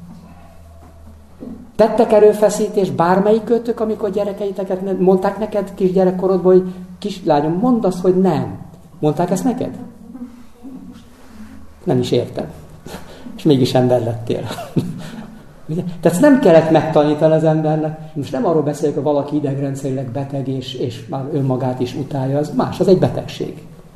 Tettek erőfeszítést bármelyik kötök, amikor gyerekeiteket mondták neked kisgyerekkorodban, hogy kislányom, mondd azt, hogy nem. Mondták ezt neked? Nem is értem. És mégis ember lettél. Tehát ezt nem kellett megtanítani az embernek. Most nem arról beszélek, hogy valaki idegrendszerileg beteg, és már önmagát is utálja, az más, az egy betegség.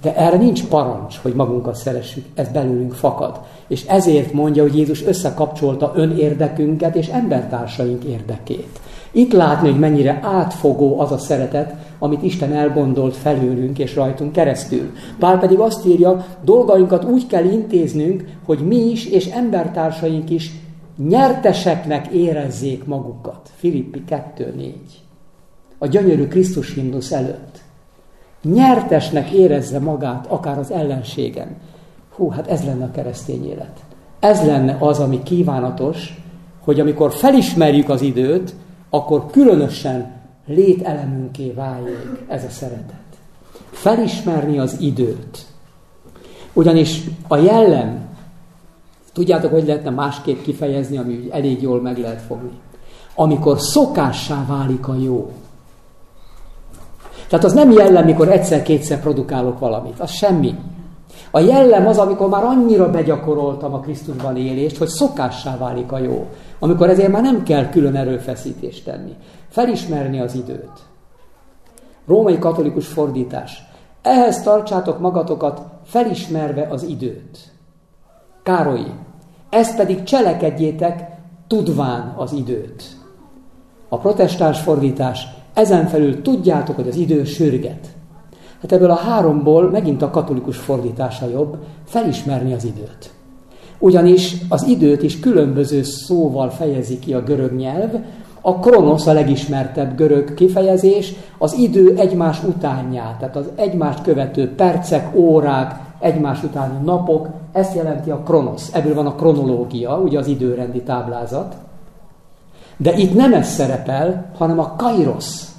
De erre nincs parancs, hogy magunkat szeressük, ez belőlünk fakad. És ezért mondja, hogy Jézus összekapcsolta önérdekünket és embertársaink érdekét. Itt látni, hogy mennyire átfogó az a szeretet, amit Isten elgondolt felőlünk és rajtunk keresztül. Pál pedig azt írja, dolgainkat úgy kell intéznünk, hogy mi is és embertársaink is nyerteseknek érezzék magukat. Filippi 2:4. A gyönyörű Krisztus himnusz előtt. Nyertesnek érezze magát, akár az ellenségen. Hát ez lenne a keresztény élet. Ez lenne az, ami kívánatos, hogy amikor felismerjük az időt, akkor különösen lételemünké váljék ez a szeretet. Felismerni az időt. Ugyanis a jellem, tudjátok, hogy lehetne másképp kifejezni, ami elég jól meg lehet fogni. Amikor szokássá válik a jó. Tehát az nem jellem, mikor egyszer-kétszer produkálok valamit. Az semmi. A jellem az, amikor már annyira begyakoroltam a Krisztusban élést, hogy szokássá válik a jó. Amikor ezért már nem kell külön erőfeszítést tenni. Felismerni az időt. Római katolikus fordítás. Ehhez tartsátok magatokat, felismerve az időt. Károlyi. Ezt pedig cselekedjétek, tudván az időt. A protestáns fordítás. Ezen felül tudjátok, hogy az idő sürget. Hát ebből a háromból megint a katolikus fordítása jobb, felismerni az időt. Ugyanis az időt is különböző szóval fejezi ki a görög nyelv. A kronosz a legismertebb görög kifejezés, az idő egymás utánját, tehát az egymást követő percek, órák, egymás utáni napok, ezt jelenti a kronosz. Ebből van a kronológia, ugye az időrendi táblázat. De itt nem ez szerepel, hanem a kairosz.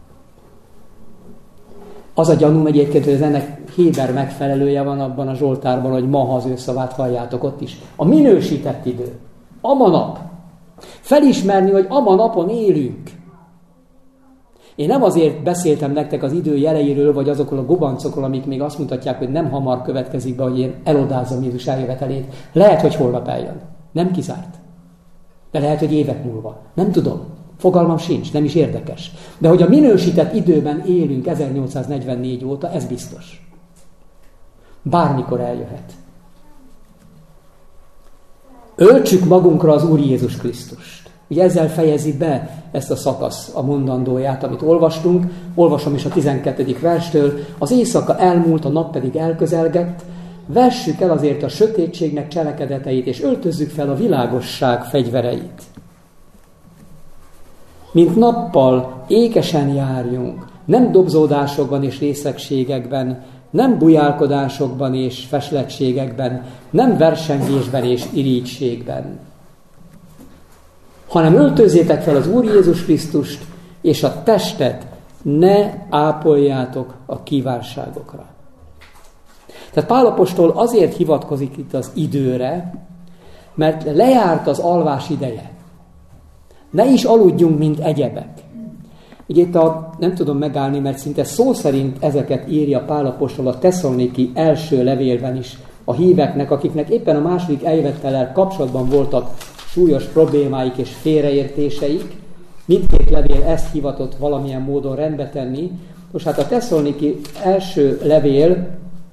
Az a gyanúm egyébként, hogy ennek héber megfelelője van abban a Zsoltárban, hogy ma, ha az ő szavát halljátok, ott is. A minősített idő. Ama nap. Felismerni, hogy ama napon élünk. Én nem azért beszéltem nektek az idő jeleiről, vagy azokról a gubancokról, amik még azt mutatják, hogy nem hamar következik be, hogy én elodázom Jézus eljövetelét. Lehet, hogy holnap eljön. Nem kizárt. De lehet, hogy évek múlva. Nem tudom. Fogalmam sincs, nem is érdekes. De hogy a minősített időben élünk 1844 óta, ez biztos. Bármikor eljöhet. Öltsük magunkra az Úr Jézus Krisztust. Ugye ezzel fejezi be ezt a szakasz, a mondandóját, amit olvastunk. Olvasom is a 12. verstől. Az éjszaka elmúlt, a nap pedig elközelgett. Vessük el azért a sötétségnek cselekedeteit, és öltözzük fel a világosság fegyvereit. Mint nappal ékesen járjunk, nem dobzódásokban és részegségekben, nem bujálkodásokban és feslettségekben, nem versengésben és irítségben, hanem öltözzétek fel az Úr Jézus Krisztust, és a testet ne ápoljátok a kívánságokra. Tehát Pál apostol azért hivatkozik itt az időre, mert lejárt az alvás ideje. Ne is aludjunk, mint egyebek. Ugye itt nem tudom megállni, mert szinte szó szerint ezeket írja Pál apostol a Tesszaloniki első levélben is a híveknek, akiknek éppen a második eljövettellel kapcsolatban voltak súlyos problémáik és félreértéseik. Mindkét levél ezt hivatott valamilyen módon rendbe tenni. Most hát a Tesszaloniki első levél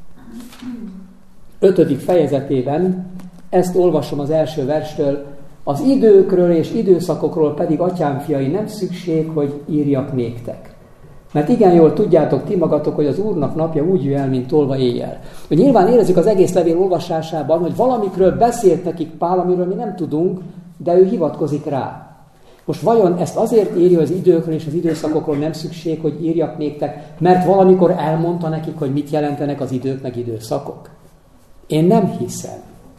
5. fejezetében ezt olvasom az első verstől. Az időkről és időszakokról pedig, atyám fiai, nem szükség, hogy írjak néktek. Mert igen jól tudjátok ti magatok, hogy az Úrnak napja úgy jöjj el, mint tolva éjjel. Hogy nyilván érezzük az egész levél olvasásában, hogy valamikről beszélt nekik Pál, amiről mi nem tudunk, de ő hivatkozik rá. Most vajon ezt azért írja, az időkről és az időszakokról nem szükség, hogy írjak néktek, mert valamikor elmondta nekik, hogy mit jelentenek az idők meg időszakok? Én nem hiszem.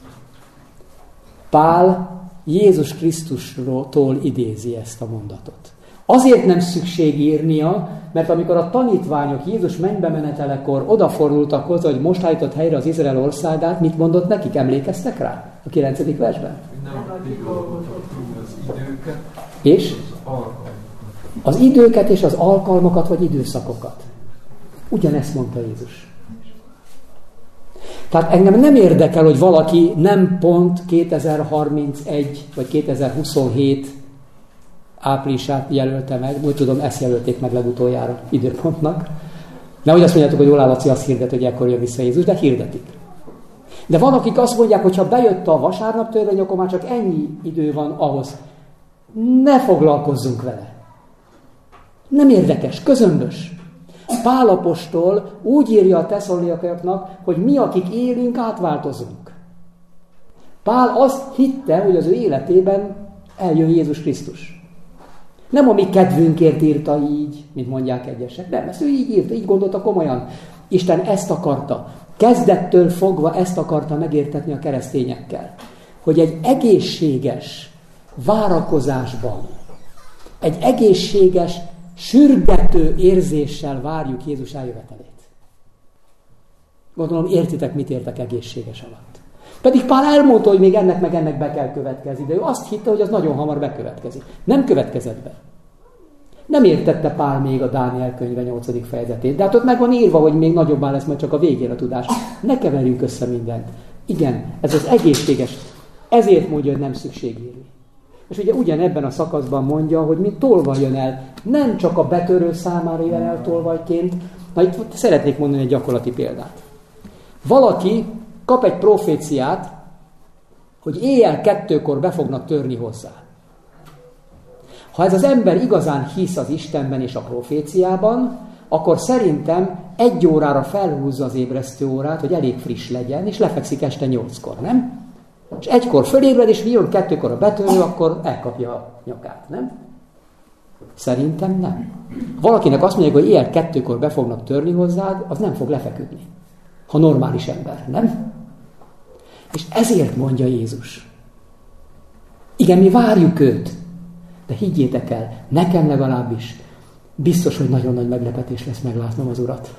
Pál Jézus Krisztustól idézi ezt a mondatot. Azért nem szükség írnia, mert amikor a tanítványok Jézus mennybe menetelekor odafordultak hozzá, hogy most állított helyre az Izrael országát, mit mondott nekik? Emlékeztek rá? A 9. versben? És? Az időket és az alkalmakat, vagy időszakokat. Ugyanezt mondta Jézus. Tehát engem nem érdekel, hogy valaki nem pont 2031 vagy 2027 áprilisát jelölte meg, úgy tudom, ezt jelölték meg legutoljára időpontnak, Nehogy azt mondjátok, hogy Olá Laci azt hirdet, hogy ekkor jön vissza Jézus, de hirdetik. De van, akik azt mondják, hogy ha bejött a vasárnap törvény, akkor már csak ennyi idő van ahhoz. Ne foglalkozzunk vele. Nem érdekes, közömbös. Pál apostol úgy írja a tesszaloniaiaknak, hogy mi, akik élünk, átváltozunk. Pál azt hitte, hogy az ő életében eljön Jézus Krisztus. Nem a mi kedvünkért írta így, mint mondják egyesek. Nem, ezt ő így írta, így gondolta komolyan. Isten ezt akarta. Kezdettől fogva ezt akarta megértetni a keresztényekkel. Hogy egy egészséges várakozásban, egy egészséges, sürgető érzéssel várjuk Jézus eljövetelét. Gondolom, értitek, mit értek egészséges alatt. Pedig Pál elmondta, hogy még ennek meg ennek be kell következni, de ő azt hitte, hogy az nagyon hamar bekövetkezik. Nem következett be. Nem értette Pál még a Dániel könyve 8. fejezetét, de hát ott meg van írva, hogy még nagyobbá lesz majd csak a végén a tudás. Ne keverjünk össze mindent. Igen, ez az egészséges. Ezért mondja, hogy nem szükség írni. És ugye ugyanebben a szakaszban mondja, hogy mint tolvaj jön el, nem csak a betörő számára jön el tolvajként. Na itt szeretnék mondani egy gyakorlati példát. Valaki kap egy proféciát, hogy éjjel 2-kor be fognak törni hozzá. Ha ez az ember igazán hisz az Istenben és a proféciában, akkor szerintem 1 órára felhúzza az ébresztő órát, hogy elég friss legyen, és lefekszik este 8-kor, nem? És 1-kor fölébred, és mi jön 2-kor a betörő, akkor elkapja a nyakát, nem? Szerintem nem. Valakinek azt mondják, hogy éjjel 2-kor be fognak törni hozzád, az nem fog lefeküdni. Ha normális ember, nem? És ezért mondja Jézus. Igen, mi várjuk őt, de higgyétek el, nekem legalábbis biztos, hogy nagyon nagy meglepetés lesz meglátnom az Urat.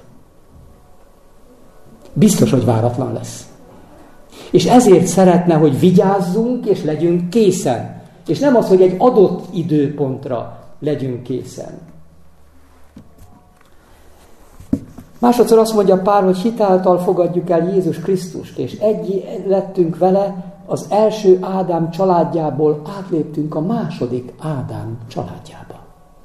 Biztos, hogy váratlan lesz. És ezért szeretne, hogy vigyázzunk, és legyünk készen. És nem az, hogy egy adott időpontra legyünk készen. Másodszor azt mondja Pál, hogy hitáltal fogadjuk el Jézus Krisztust, és egy lettünk vele, az első Ádám családjából átléptünk a második Ádám családjába.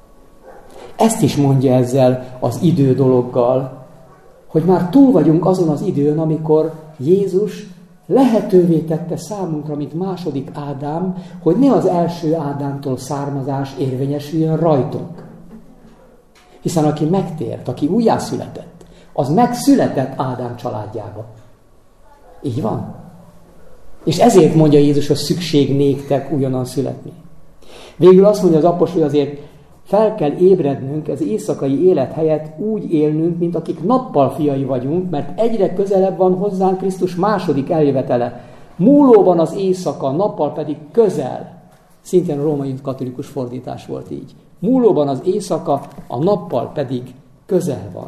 Ezt is mondja ezzel az idő dologgal, hogy már túl vagyunk azon az időn, amikor Jézus lehetővé tette számunkra, mint második Ádám, hogy ne az első Ádámtól származás érvényesüljön rajtunk. Hiszen aki megtért, aki újjászületett, az megszületett Ádám családjába. Így van. És ezért mondja Jézus, hogy szükség néktek ugyanan születni. Végül azt mondja az apostol, hogy azért fel kell ébrednünk, ez éjszakai élet helyett úgy élnünk, mint akik nappal fiai vagyunk, mert egyre közelebb van hozzánk Krisztus második eljövetele. Múlóban az éjszaka, nappal pedig közel. Szintén a római katolikus fordítás volt így. Múlóban az éjszaka, a nappal pedig közel van.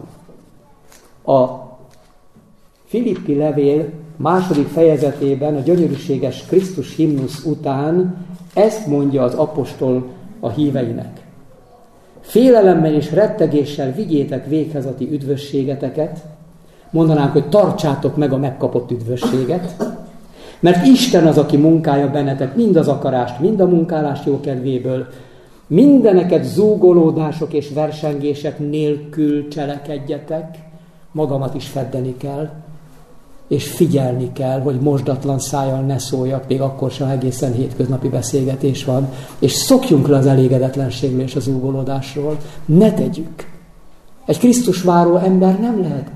A Filippi levél második fejezetében a gyönyörűséges Krisztus himnusz után ezt mondja az apostol a híveinek. Félelemmel és rettegéssel vigyétek véghez a ti üdvösségeteket, mondanánk, hogy tartsátok meg a megkapott üdvösséget, mert Isten az, aki munkálja bennetek mind az akarást, mind a munkálást jókedvéből, mindeneket zúgolódások és versengések nélkül cselekedjetek, magamat is feddeni kell, és figyelni kell, hogy mosdatlan szájjal ne szóljak, még akkor sem egészen hétköznapi beszélgetés van, és szokjunk le az elégedetlenségről és az zúgolódásról, ne tegyük. Egy Krisztus váró ember nem lehet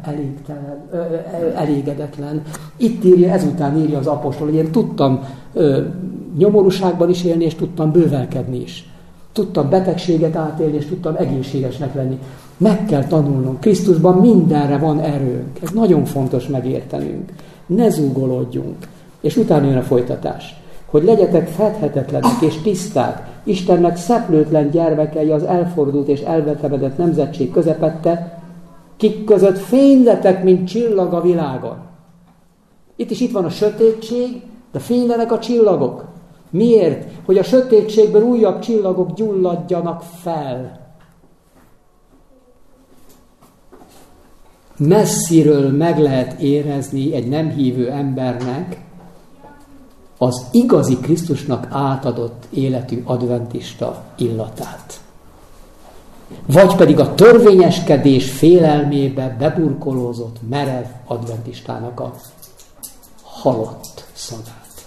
elégedetlen. Itt írja, ezután írja az apostol, hogy én tudtam nyomorúságban is élni, és tudtam bővelkedni is. Tudtam betegséget átélni, és tudtam egészségesnek lenni. Meg kell tanulnunk. Krisztusban mindenre van erőnk. Ez nagyon fontos megértenünk. Ne zúgolódjunk. És utána jön a folytatás. Hogy legyetek fedhetetlenek és tiszták, Istennek szeplőtlen gyermekei az elfordult és elvetemedett nemzetség közepette, kik között fényletek, mint csillag a világon. Itt van a sötétség, de fénylenek a csillagok. Miért? Hogy a sötétségből újabb csillagok gyulladjanak fel. Messziről meg lehet érezni egy nem hívő embernek az igazi Krisztusnak átadott életű adventista illatát. vagy pedig a törvényeskedés félelmébe beburkolózott merev adventistának a halott szavát.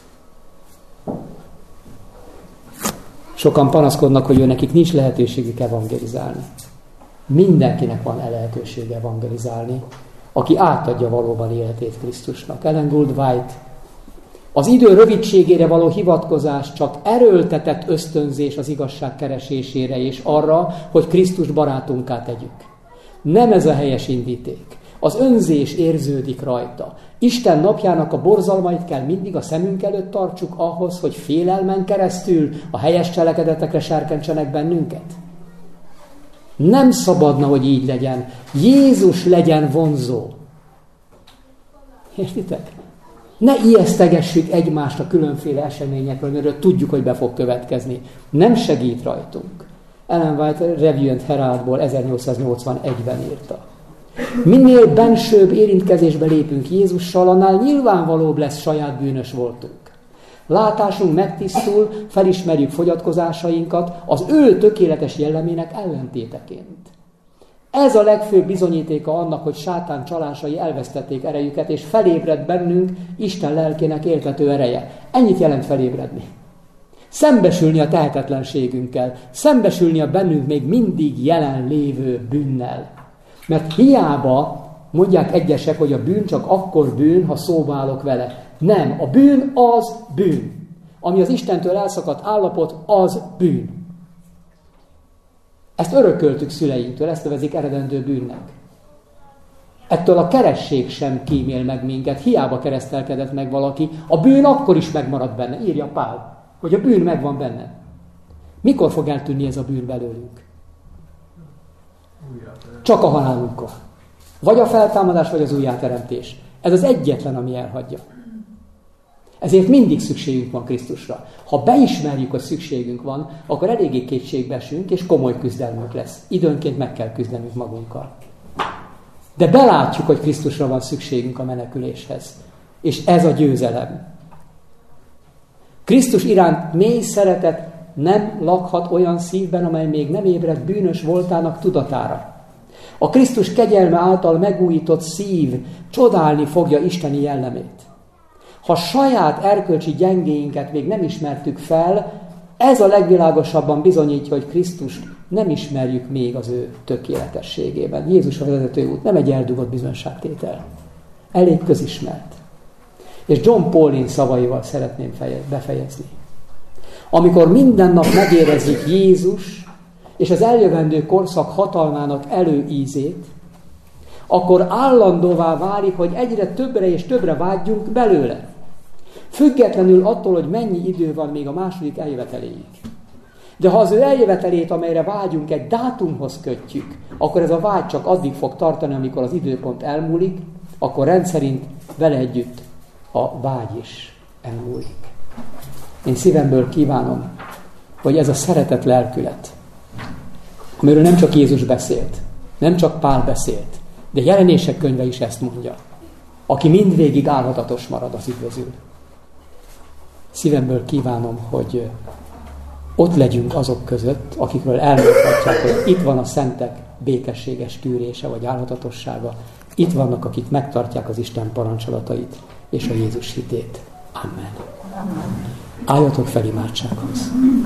Sokan panaszkodnak, hogy nekik nincs lehetőségük evangelizálni. Mindenkinek van lehetősége evangelizálni, aki átadja valóban életét Krisztusnak. Ellen Gould White: az idő rövidségére való hivatkozás csak erőltetett ösztönzés az igazság keresésére és arra, hogy Krisztus barátunká tegyük. Nem ez a helyes indíték. Az önzés érződik rajta. Isten napjának a borzalmait kell mindig a szemünk előtt tartsuk ahhoz, hogy félelmen keresztül a helyes cselekedetekre serkentsenek bennünket. Nem szabadna, hogy így legyen. Jézus legyen vonzó. Értitek? Ne ijesztegessük egymást a különféle eseményekről, mert tudjuk, hogy be fog következni. Nem segít rajtunk. Ellen White Review and Heraldból 1881-ben írta. Minél bensőbb érintkezésbe lépünk Jézussal, annál nyilvánvalóbb lesz saját bűnös voltunk. Látásunk megtisztul, felismerjük fogyatkozásainkat az ő tökéletes jellemének ellentéteként. Ez a legfőbb bizonyítéka annak, hogy sátán csalásai elvesztették erejüket, és felébred bennünk Isten lelkének éltető ereje. Ennyit jelent felébredni. Szembesülni a tehetetlenségünkkel, szembesülni a bennünk még mindig jelen lévő bűnnel. Mert hiába mondják egyesek, hogy a bűn csak akkor bűn, ha szóba állok vele. Nem, a bűn az bűn. Ami az Istentől elszakadt állapot, az bűn. Ezt örököltük szüleinktől, ezt nevezik eredendő bűnnek. Ettől a keresség sem kímél meg minket, hiába keresztelkedett meg valaki, a bűn akkor is megmarad benne, írja Pál, hogy a bűn megvan benne. Mikor fog eltűnni ez a bűn belőlünk? Csak a halálunkkor. Vagy a feltámadás, vagy az újjáteremtés. Ez az egyetlen, ami elhagyja. Ezért mindig szükségünk van Krisztusra. Ha beismerjük, hogy szükségünk van, akkor eléggé kétségbe esünk, és komoly küzdelmünk lesz. Időnként meg kell küzdenünk magunkkal. De belátjuk, hogy Krisztusra van szükségünk a meneküléshez. És ez a győzelem. Krisztus iránt mély szeretet nem lakhat olyan szívben, amely még nem ébredt bűnös voltának tudatára. A Krisztus kegyelme által megújított szív csodálni fogja isteni jellemét. Ha saját erkölcsi gyengéinket még nem ismertük fel, ez a legvilágosabban bizonyítja, hogy Krisztust nem ismerjük még az ő tökéletességében. Jézus a vezető út, nem egy eldugott bizonyságtétel. Elég közismert. És John Paulin szavaival szeretném befejezni. Amikor minden nap megérezzük Jézus és az eljövendő korszak hatalmának előízét, akkor állandóvá válik, hogy egyre többre és többre vágyjunk belőle. Függetlenül attól, hogy mennyi idő van még a második eljöveteléig. De ha az ő eljövetelét, amelyre vágyunk, egy dátumhoz kötjük, akkor ez a vágy csak addig fog tartani, amikor az időpont elmúlik, akkor rendszerint vele együtt a vágy is elmúlik. Én szívemből kívánom, hogy ez a szeretet lelkület, amiről nem csak Jézus beszélt, nem csak Pál beszélt, de Jelenések könyve is ezt mondja. Aki mindvégig álhatatos marad, az üdvözül. Szívemből kívánom, hogy ott legyünk azok között, akikről elmondhatják, hogy itt van a szentek békességes tűrése vagy álhatatossága. Itt vannak, akik megtartják az Isten parancsolatait és a Jézus hitét. Amen. Álljatok fel imádsághoz.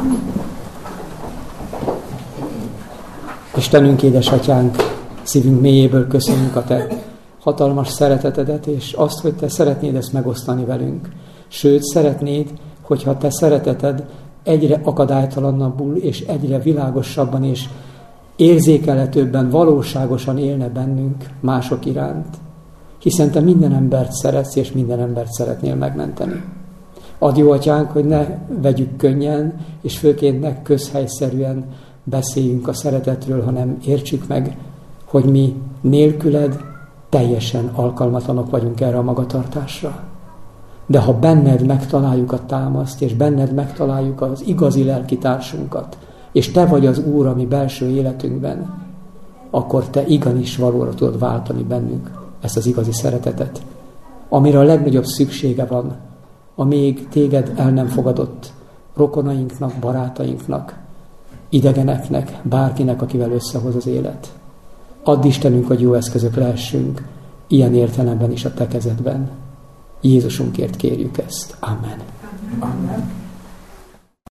Istenünk, édesatyánk, szívünk mélyéből köszönjük a te hatalmas szeretetedet, és azt, hogy te szeretnéd ezt megosztani velünk. Sőt, szeretnéd, hogyha te szereteted egyre akadálytalanabbul és egyre világosabban és érzékelhetőbben, valóságosan élne bennünk mások iránt. Hiszen te minden embert szeretsz, és minden embert szeretnél megmenteni. Add, jó atyánk, hogy ne vegyük könnyen, és főként ne közhelyszerűen beszéljünk a szeretetről, hanem értsük meg, hogy mi nélküled teljesen alkalmatlanok vagyunk erre a magatartásra. De ha benned megtaláljuk a támaszt, és benned megtaláljuk az igazi lelkitársunkat, és te vagy az Úr a mi belső életünkben, akkor te igenis valóra tudod váltani bennünk ezt az igazi szeretetet, amire a legnagyobb szüksége van a még téged el nem fogadott rokonainknak, barátainknak, idegeneknek, bárkinek, akivel összehoz az élet. Add Istenünk, hogy jó eszközök lehessünk, ilyen értelemben is a te kezedben. Jézusunkért kérjük ezt. Amen. Amen.